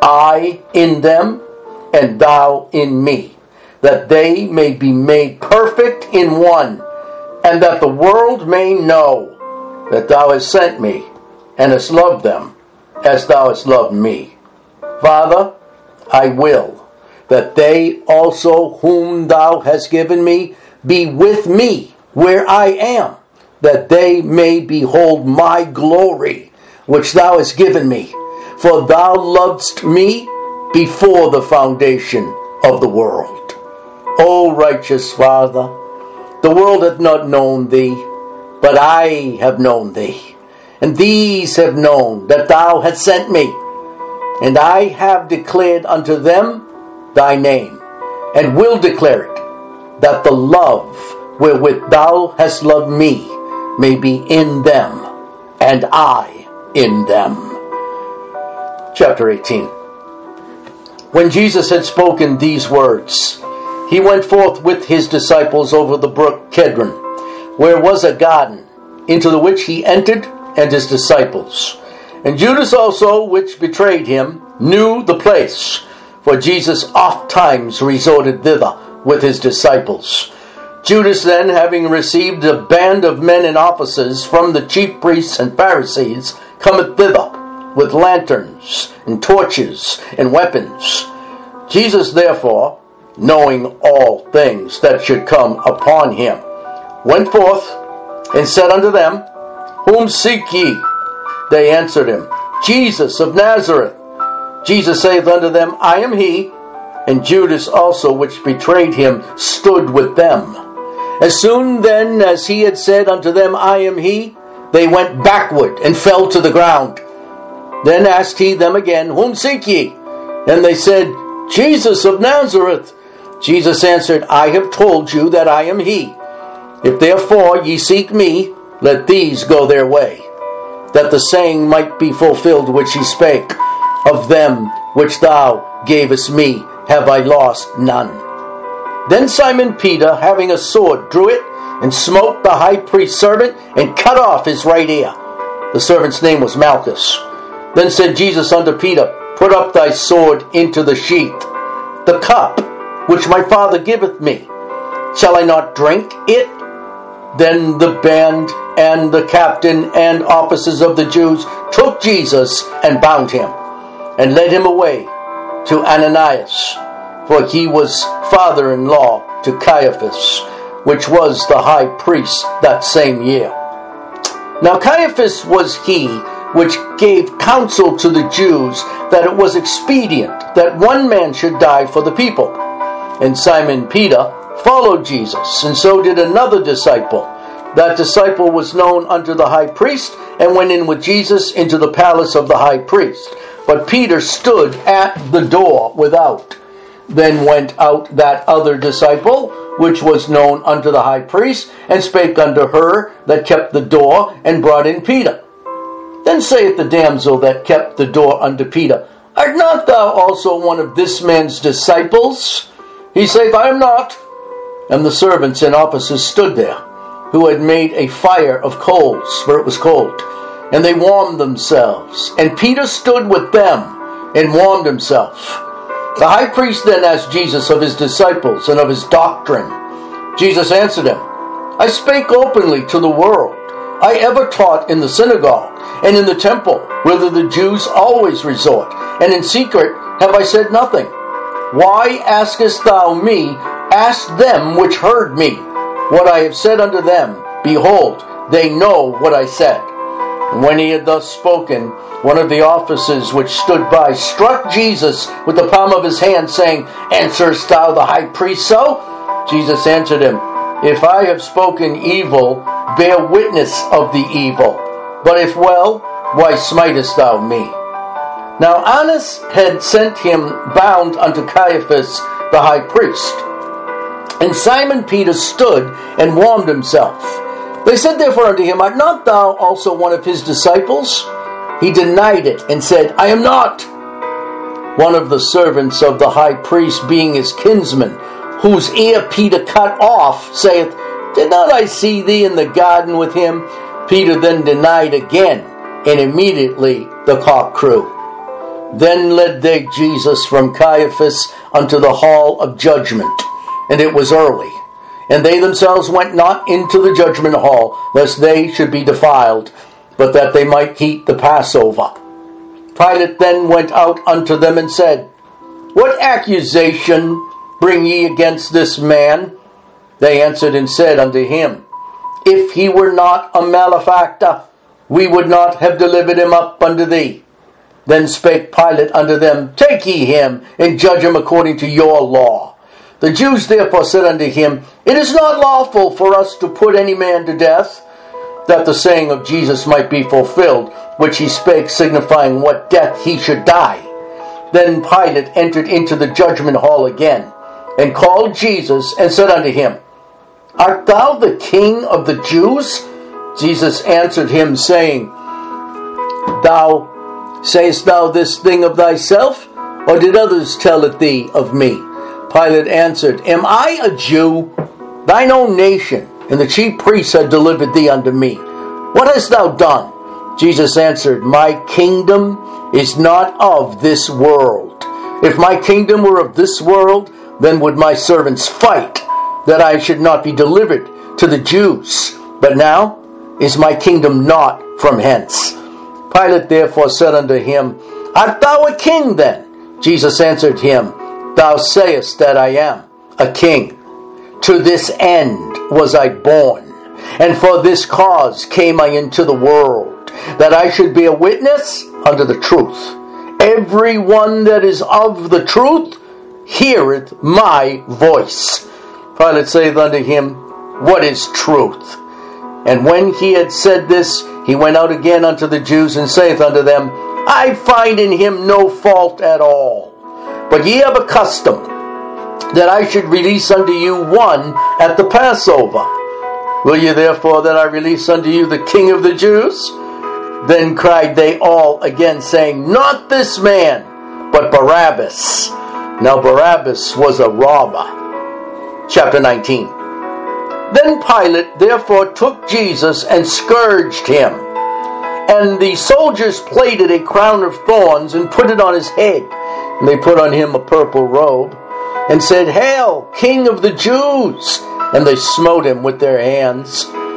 I in them, and thou in me, that they may be made perfect in one, and that the world may know that thou hast sent me, and hast loved them as thou hast loved me. Father, I will that they also whom thou hast given me be with me where I am, that they may behold my glory which thou hast given me. For thou lovedst me before the foundation of the world. O righteous Father, the world hath not known thee, but I have known thee, and these have known that thou hast sent me. And I have declared unto them thy name, and will declare it, that the love wherewith thou hast loved me may be in them, and I in them. Chapter 18. When Jesus had spoken these words, he went forth with his disciples over the brook Kedron, where was a garden, into the which he entered, and his disciples. And Judas also, which betrayed him, knew the place, for Jesus oft times resorted thither with his disciples. Judas then, having received a band of men and officers from the chief priests and Pharisees, cometh thither with lanterns and torches and weapons. Jesus therefore, knowing all things that should come upon him, went forth and said unto them, Whom seek ye? They answered him, Jesus of Nazareth. Jesus saith unto them, I am he. And Judas also, which betrayed him, stood with them. As soon then as he had said unto them, I am he, they went backward and fell to the ground. Then asked he them again, Whom seek ye? And they said, Jesus of Nazareth. Jesus answered, I have told you that I am he. If therefore ye seek me, let these go their way, that the saying might be fulfilled which he spake, Of them which thou gavest me have I lost none. Then Simon Peter, having a sword, drew it, and smote the high priest's servant, and cut off his right ear. The servant's name was Malchus. Then said Jesus unto Peter, Put up thy sword into the sheath. The cup which my Father giveth me, shall I not drink it? Then the band and the captain and officers of the Jews took Jesus and bound him, and led him away to Ananias, for he was father-in-law to Caiaphas, which was the high priest that same year. Now Caiaphas was he which gave counsel to the Jews that it was expedient that one man should die for the people. And Simon Peter followed Jesus, and so did another disciple. That disciple was known unto the high priest, and went in with Jesus into the palace of the high priest. But Peter stood at the door without. Then went out that other disciple, which was known unto the high priest, and spake unto her that kept the door, and brought in Peter. Then saith the damsel that kept the door unto Peter, Art not thou also one of this man's disciples? He saith, I am not. And the servants and officers stood there, who had made a fire of coals, for it was cold, and they warmed themselves. And Peter stood with them, and warmed himself. The high priest then asked Jesus of his disciples, and of his doctrine. Jesus answered him, I spake openly to the world. I ever taught in the synagogue, and in the temple, whither the Jews always resort, and in secret have I said nothing. Why askest thou me? Ask them which heard me. What I have said unto them, behold, they know what I said. And when he had thus spoken, one of the officers which stood by struck Jesus with the palm of his hand, saying, Answerest thou the high priest so? Jesus answered him, If I have spoken evil, bear witness of the evil. But if well, why smitest thou me? Now Annas had sent him bound unto Caiaphas the high priest. And Simon Peter stood and warmed himself. They said therefore unto him, Art not thou also one of his disciples? He denied it, and said, I am not. One of the servants of the high priest, being his kinsman, whose ear Peter cut off, saith, Did not I see thee in the garden with him? Peter then denied again, and immediately the cock crew. Then led they Jesus from Caiaphas unto the hall of judgment, and it was early. And they themselves went not into the judgment hall, lest they should be defiled, but that they might eat the Passover. Pilate then went out unto them and said, What accusation bring ye against this man? They answered and said unto him, If he were not a malefactor, we would not have delivered him up unto thee. Then spake Pilate unto them, Take ye him, and judge him according to your law. The Jews therefore said unto him, It is not lawful for us to put any man to death, that the saying of Jesus might be fulfilled, which he spake, signifying what death he should die. Then Pilate entered into the judgment hall again, and called Jesus, and said unto him, Art thou the King of the Jews? Jesus answered him, saying, Sayest thou this thing of thyself, or did others tell it thee of me? Pilate answered, Am I a Jew? Thine own nation and the chief priests have delivered thee unto me. What hast thou done? Jesus answered, My kingdom is not of this world. If my kingdom were of this world, then would my servants fight, that I should not be delivered to the Jews. But now is my kingdom not from hence. Pilate therefore said unto him, Art thou a king then? Jesus answered him, Thou sayest that I am a king. To this end was I born, and for this cause came I into the world, that I should be a witness unto the truth. Every one that is of the truth heareth my voice. Pilate saith unto him, What is truth? And when he had said this, he went out again unto the Jews, and saith unto them, I find in him no fault at all. But ye have a custom, that I should release unto you one at the Passover. Will ye therefore that I release unto you the King of the Jews? Then cried they all again, saying, Not this man, but Barabbas. Now Barabbas was a robber. Chapter 19. Then Pilate therefore took Jesus and scourged him. And the soldiers plaited a crown of thorns and put it on his head. And they put on him a purple robe, and said, Hail, King of the Jews! And they smote him with their hands.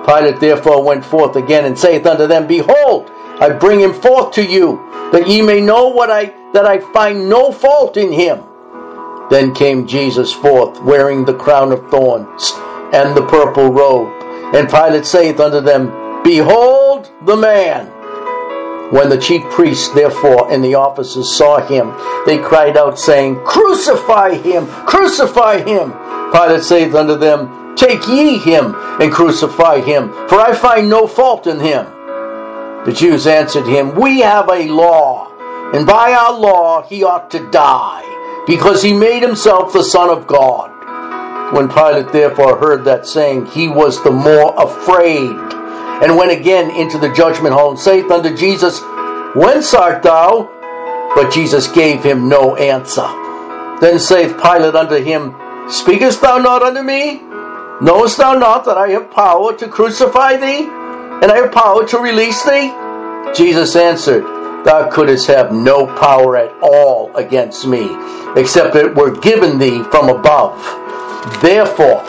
Pilate therefore went forth again, and saith unto them, Behold, I bring him forth to you, that ye may know that I find no fault in him. Then came Jesus forth, wearing the crown of thorns, and the purple robe. And Pilate saith unto them, Behold the man. When the chief priests therefore and the officers saw him, they cried out, saying, Crucify him! Crucify him! Pilate saith unto them, Take ye him, and crucify him, for I find no fault in him. The Jews answered him, We have a law, and by our law he ought to die, because he made himself the Son of God. When Pilate therefore heard that saying, he was the more afraid, and went again into the judgment hall, and saith unto Jesus, Whence art thou? But Jesus gave him no answer. Then saith Pilate unto him, Speakest thou not unto me? Knowest thou not that I have power to crucify thee, and I have power to release thee? Jesus answered, Thou couldst have no power at all against me, except it were given thee from above. Therefore,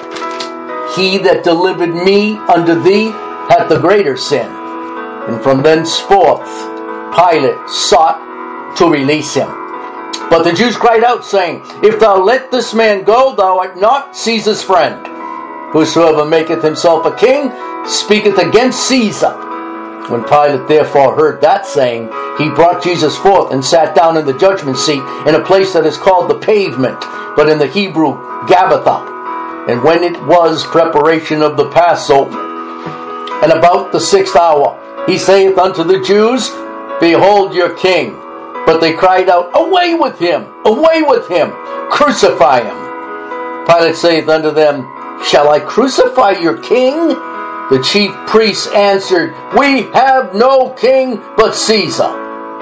he that delivered me unto thee hath the greater sin. And from thenceforth Pilate sought to release him. But the Jews cried out, saying, If thou let this man go, thou art not Caesar's friend. Whosoever maketh himself a king speaketh against Caesar. When Pilate therefore heard that saying, he brought Jesus forth and sat down in the judgment seat in a place that is called the Pavement, but in the Hebrew Gabbatha. And when it was preparation of the Passover, and about the 6th hour, he saith unto the Jews, Behold your king. But they cried out, Away with him! Away with him! Crucify him! Pilate saith unto them, Shall I crucify your king? The chief priests answered, We have no king but Caesar.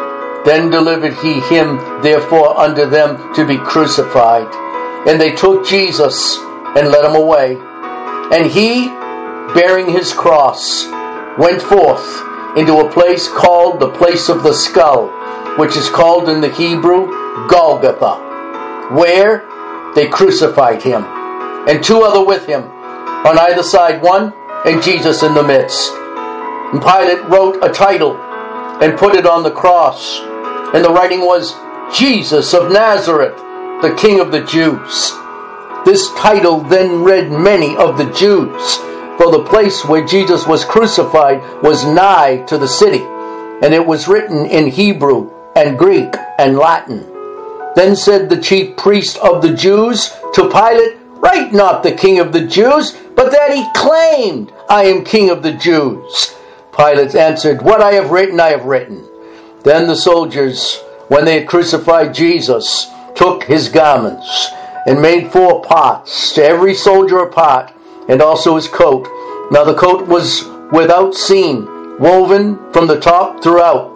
Then delivered he him therefore unto them to be crucified. And they took Jesus and led him away. And he, bearing his cross, went forth into a place called the place of the skull, which is called in the Hebrew Golgotha, where they crucified him, and two other with him, on either side one, and Jesus in the midst. And Pilate wrote a title and put it on the cross, and the writing was, Jesus of Nazareth, the King of the Jews. This title then read many of the Jews, for the place where Jesus was crucified was nigh to the city, and it was written in Hebrew and Greek and Latin. Then said the chief priest of the Jews to Pilate, Write not the King of the Jews, but that he claimed, I am King of the Jews. Pilate answered, What I have written, I have written. Then the soldiers, when they had crucified Jesus, took his garments, and made 4 parts, to every soldier a part, and also his coat. Now the coat was without seam, woven from the top throughout.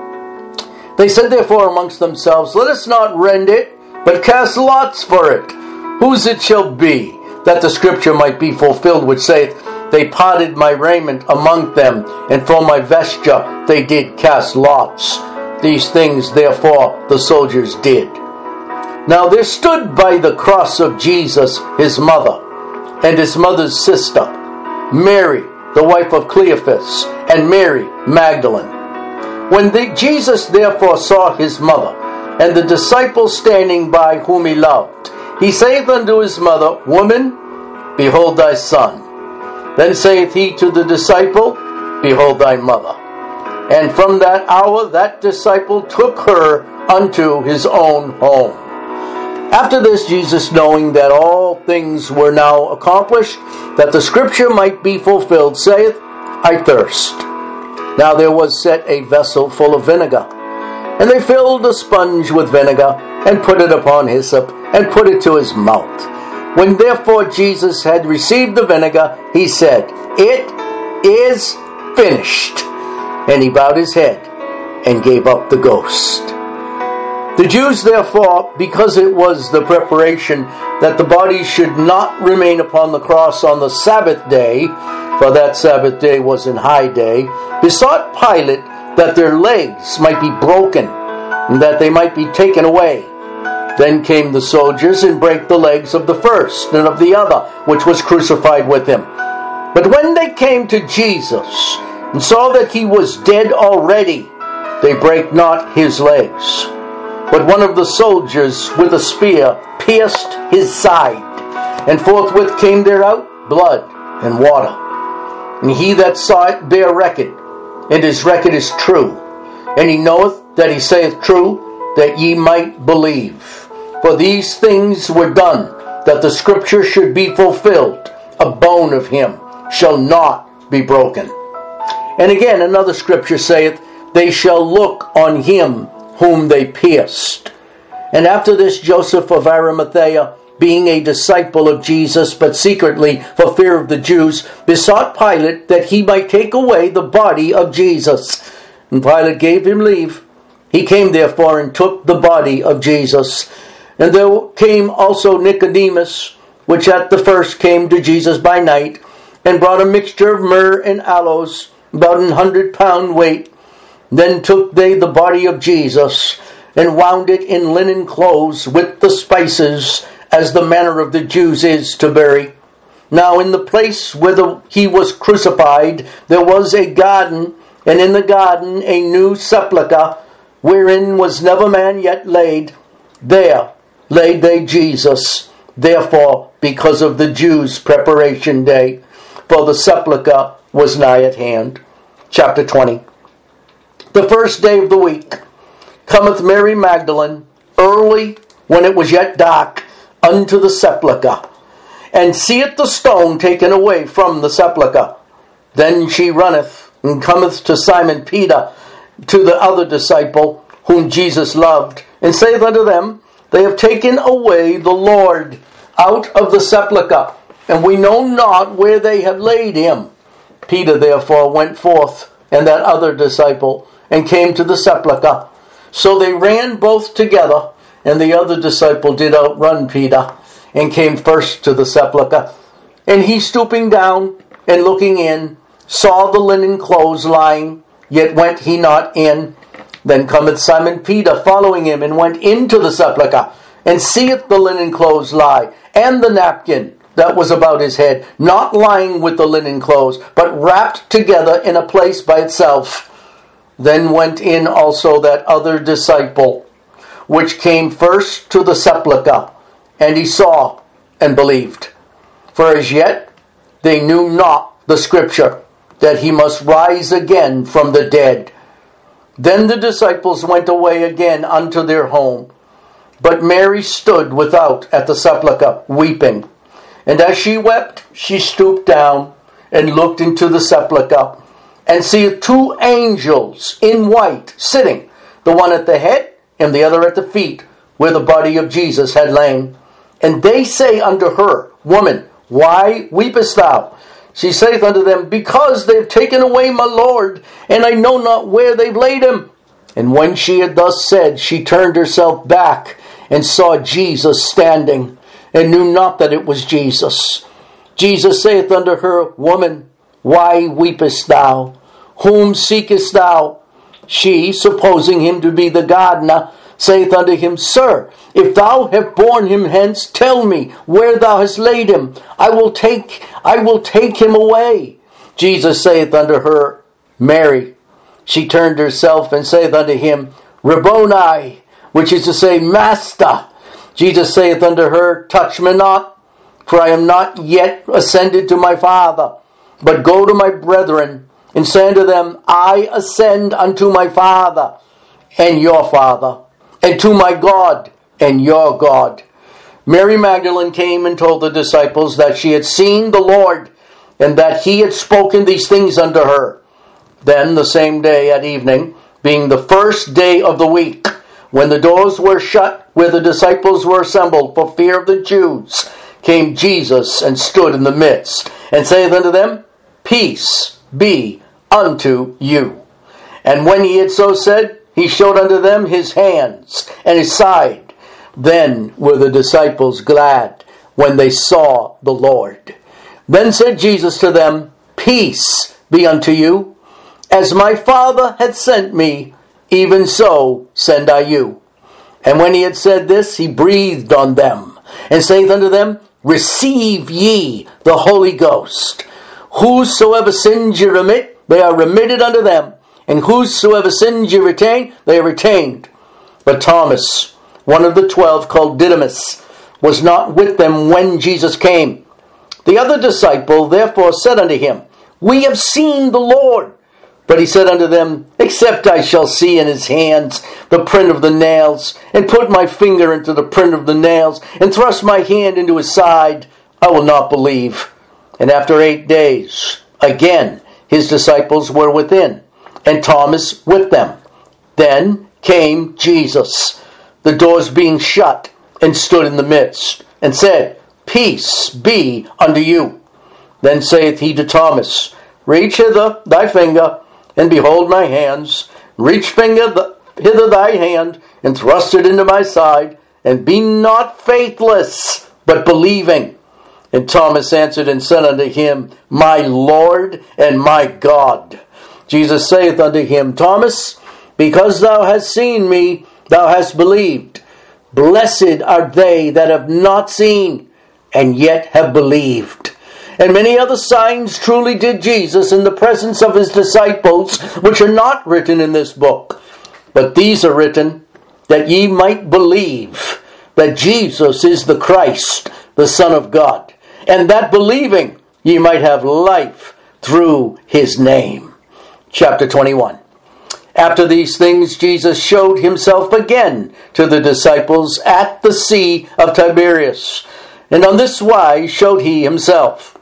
They said therefore amongst themselves, Let us not rend it, but cast lots for it, whose it shall be, that the scripture might be fulfilled, which saith, They parted my raiment among them, and for my vesture they did cast lots. These things therefore the soldiers did. Now there stood by the cross of Jesus his mother, and his mother's sister, Mary, the wife of Cleophas, and Mary Magdalene. When Jesus therefore saw his mother, and the disciples standing by whom he loved, he saith unto his mother, Woman, behold thy son. Then saith he to the disciple, Behold thy mother. And from that hour that disciple took her unto his own home. After this, Jesus, knowing that all things were now accomplished, that the scripture might be fulfilled, saith, I thirst. Now there was set a vessel full of vinegar, and they filled a sponge with vinegar, and put it upon hyssop, and put it to his mouth. When therefore Jesus had received the vinegar, he said, It is finished. And he bowed his head, and gave up the ghost. The Jews therefore, because it was the preparation that the body should not remain upon the cross on the Sabbath day, for that Sabbath day was an high day, besought Pilate that their legs might be broken, and that they might be taken away. Then came the soldiers and brake the legs of the first and of the other, which was crucified with him. But when they came to Jesus and saw that he was dead already, they brake not his legs. But one of the soldiers with a spear pierced his side, and forthwith came there out blood and water. And he that saw it bare record, and his record is true. And he knoweth that he saith true, that ye might believe. For these things were done, that the scripture should be fulfilled. A bone of him shall not be broken. And again another scripture saith, they shall look on him whom they pierced. And after this, Joseph of Arimathea, being a disciple of Jesus, but secretly for fear of the Jews, besought Pilate that he might take away the body of Jesus. And Pilate gave him leave. He came therefore and took the body of Jesus. And there came also Nicodemus, which at the first came to Jesus by night, and brought a mixture of myrrh and aloes, about 100 pound weight. Then took they the body of Jesus, and wound it in linen clothes with the spices, as the manner of the Jews is to bury. Now in the place where he was crucified, there was a garden, and in the garden a new sepulchre, wherein was never man yet laid. There laid they Jesus, therefore because of the Jews' preparation day, for the sepulchre was nigh at hand. Chapter 20. The first day of the week cometh Mary Magdalene early, when it was yet dark, unto the sepulchre, and seeth the stone taken away from the sepulchre. Then she runneth, and cometh to Simon Peter, to the other disciple, whom Jesus loved, and saith unto them, they have taken away the Lord out of the sepulchre, and we know not where they have laid him. Peter therefore went forth, and that other disciple, and came to the sepulchre. So they ran both together, and the other disciple did outrun Peter, and came first to the sepulchre. And he, stooping down and looking in, saw the linen clothes lying, yet went he not in. Then cometh Simon Peter following him, and went into the sepulchre, and seeth the linen clothes lie, and the napkin that was about his head, not lying with the linen clothes, but wrapped together in a place by itself. Then went in also that other disciple, which came first to the sepulchre, and he saw and believed. For as yet they knew not the scripture, that he must rise again from the dead. Then the disciples went away again unto their home. But Mary stood without at the sepulchre, weeping. And as she wept, she stooped down, and looked into the sepulchre, and seeth two angels in white sitting, the one at the head, and the other at the feet, where the body of Jesus had lain. And they say unto her, Woman, why weepest thou? She saith unto them, Because they have taken away my Lord, and I know not where they've laid him. And when she had thus said, she turned herself back, and saw Jesus standing, and knew not that it was Jesus. Jesus saith unto her, Woman, why weepest thou? Whom seekest thou? She, supposing him to be the gardener, saith unto him, Sir, if thou have borne him hence, tell me where thou hast laid him. I will take him away. Jesus saith unto her, Mary. She turned herself and saith unto him, Rabboni, which is to say, Master. Jesus saith unto her, Touch me not, for I am not yet ascended to my Father, but go to my brethren, and say unto them, I ascend unto my Father and your Father, and to my God and your God. Mary Magdalene came and told the disciples that she had seen the Lord, and that he had spoken these things unto her. Then the same day at evening, being the first day of the week, when the doors were shut where the disciples were assembled for fear of the Jews, came Jesus and stood in the midst, and saith unto them, Peace be unto you. And when he had so said, he showed unto them his hands and his side. Then were the disciples glad when they saw the Lord. Then said Jesus to them, Peace be unto you. As my Father hath sent me, even so send I you. And when he had said this, he breathed on them, and saith unto them, Receive ye the Holy Ghost. Whosoever sins you remit, they are remitted unto them. And whosoever sins you retain, they are retained. But Thomas, one of the 12, called Didymus, was not with them when Jesus came. The other disciple therefore said unto him, We have seen the Lord. But he said unto them, Except I shall see in his hands the print of the nails, and put my finger into the print of the nails, and thrust my hand into his side, I will not believe. And after 8 days, again his disciples were within, and Thomas with them. Then came Jesus, the doors being shut, and stood in the midst, and said, Peace be unto you. Then saith he to Thomas, Reach hither thy finger, and behold my hands. Reach hither thy hand, and thrust it into my side, and be not faithless, but believing. And Thomas answered and said unto him, My Lord and my God. Jesus saith unto him, Thomas, because thou hast seen me, thou hast believed. Blessed are they that have not seen, and yet have believed. And many other signs truly did Jesus in the presence of his disciples, which are not written in this book. But these are written, that ye might believe that Jesus is the Christ, the Son of God, and that believing ye might have life through his name. Chapter 21. After these things Jesus showed himself again to the disciples at the Sea of Tiberias. And on this wise showed he himself.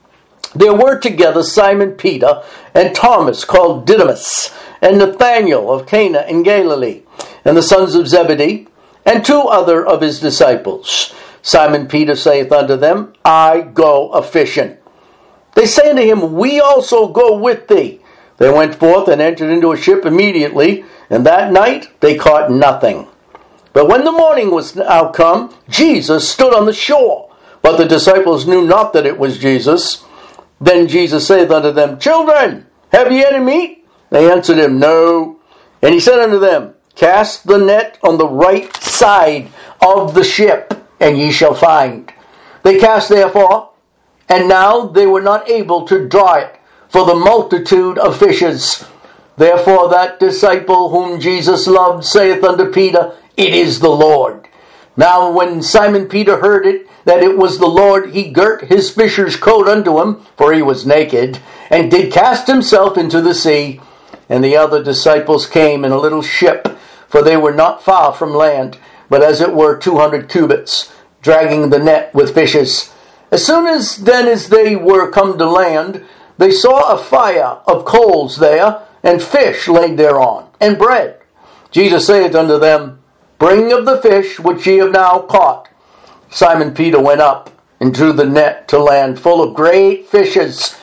There were together Simon Peter and Thomas called Didymus, and Nathanael of Cana in Galilee, and the sons of Zebedee, and 2 other of his disciples. Simon Peter saith unto them, I go a-fishing. They say unto him, We also go with thee. They went forth and entered into a ship immediately, and that night they caught nothing. But when the morning was now come, Jesus stood on the shore, but the disciples knew not that it was Jesus. Then Jesus saith unto them, Children, have ye any meat? They answered him, No. And he said unto them, Cast the net on the right side of the ship, and ye shall find. They cast therefore, and now they were not able to draw it, for the multitude of fishes. Therefore that disciple whom Jesus loved saith unto Peter, It is the Lord. Now when Simon Peter heard it, that it was the Lord, he girt his fisher's coat unto him, for he was naked, and did cast himself into the sea. And the other disciples came in a little ship, for they were not far from land, but as it were 200 cubits, dragging the net with fishes. As soon as they were come to land, they saw a fire of coals there, and fish laid thereon, and bread. Jesus saith unto them, Bring of the fish which ye have now caught. Simon Peter went up, and drew the net to land full of great fishes,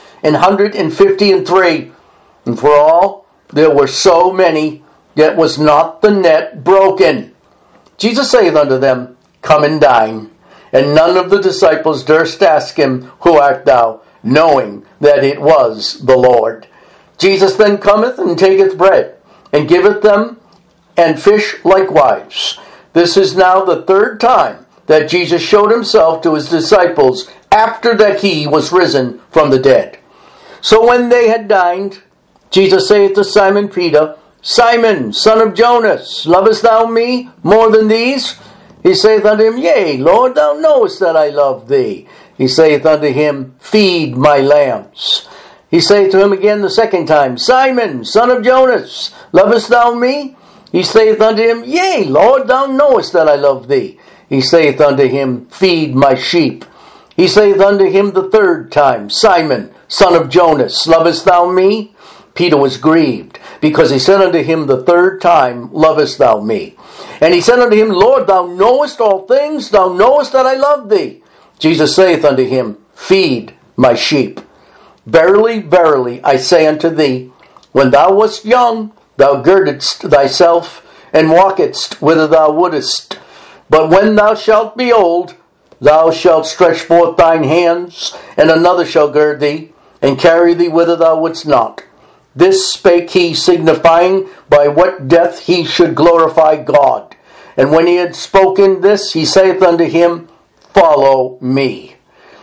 153. And for all there were so many, yet was not the net broken. Jesus saith unto them, Come and dine. And none of the disciples durst ask him, Who art thou? Knowing that it was the Lord. Jesus then cometh and taketh bread, and giveth them, and fish likewise. This is now the 3rd time that Jesus showed himself to his disciples after that he was risen from the dead. So when they had dined, Jesus saith to Simon Peter, Simon, son of Jonas, lovest thou me more than these? He saith unto him, Yea, Lord, thou knowest that I love thee. He saith unto him, Feed my lambs. He saith to him again the 2nd time, Simon, son of Jonas, lovest thou me? He saith unto him, Yea, Lord, thou knowest that I love thee. He saith unto him, Feed my sheep. He saith unto him the 3rd time, Simon, son of Jonas, lovest thou me? Peter was grieved, because he said unto him the 3rd time, Lovest thou me? And he said unto him, Lord, thou knowest all things, thou knowest that I love thee. Jesus saith unto him, Feed my sheep. Verily, verily, I say unto thee, when thou wast young, thou girdedst thyself, and walkedst whither thou wouldest. But when thou shalt be old, thou shalt stretch forth thine hands, and another shall gird thee, and carry thee whither thou wouldst not. This spake he, signifying by what death he should glorify God. And when he had spoken this, he saith unto him, Follow me.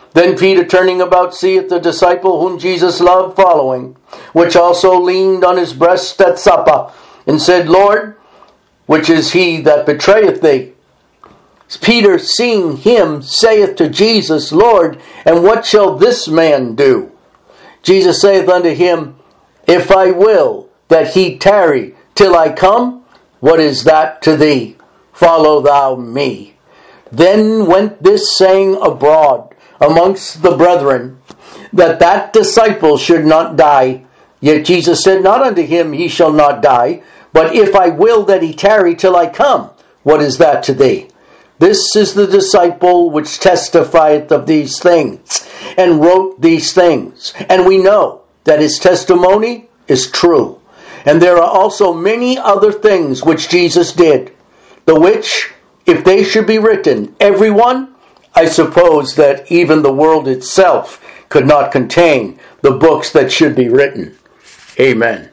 Then Peter, turning about, seeth the disciple whom Jesus loved following, which also leaned on his breast at supper, and said, Lord, which is he that betrayeth thee? Peter, seeing him, saith to Jesus, Lord, and what shall this man do? Jesus saith unto him, If I will that he tarry till I come, what is that to thee? Follow thou me. Then went this saying abroad amongst the brethren, that disciple should not die. Yet Jesus said not unto him, He shall not die. But if I will that he tarry till I come, what is that to thee? This is the disciple which testifieth of these things, and wrote these things. And we know that his testimony is true. And there are also many other things which Jesus did, the which, if they should be written, every one, I suppose that even the world itself could not contain the books that should be written. Amen.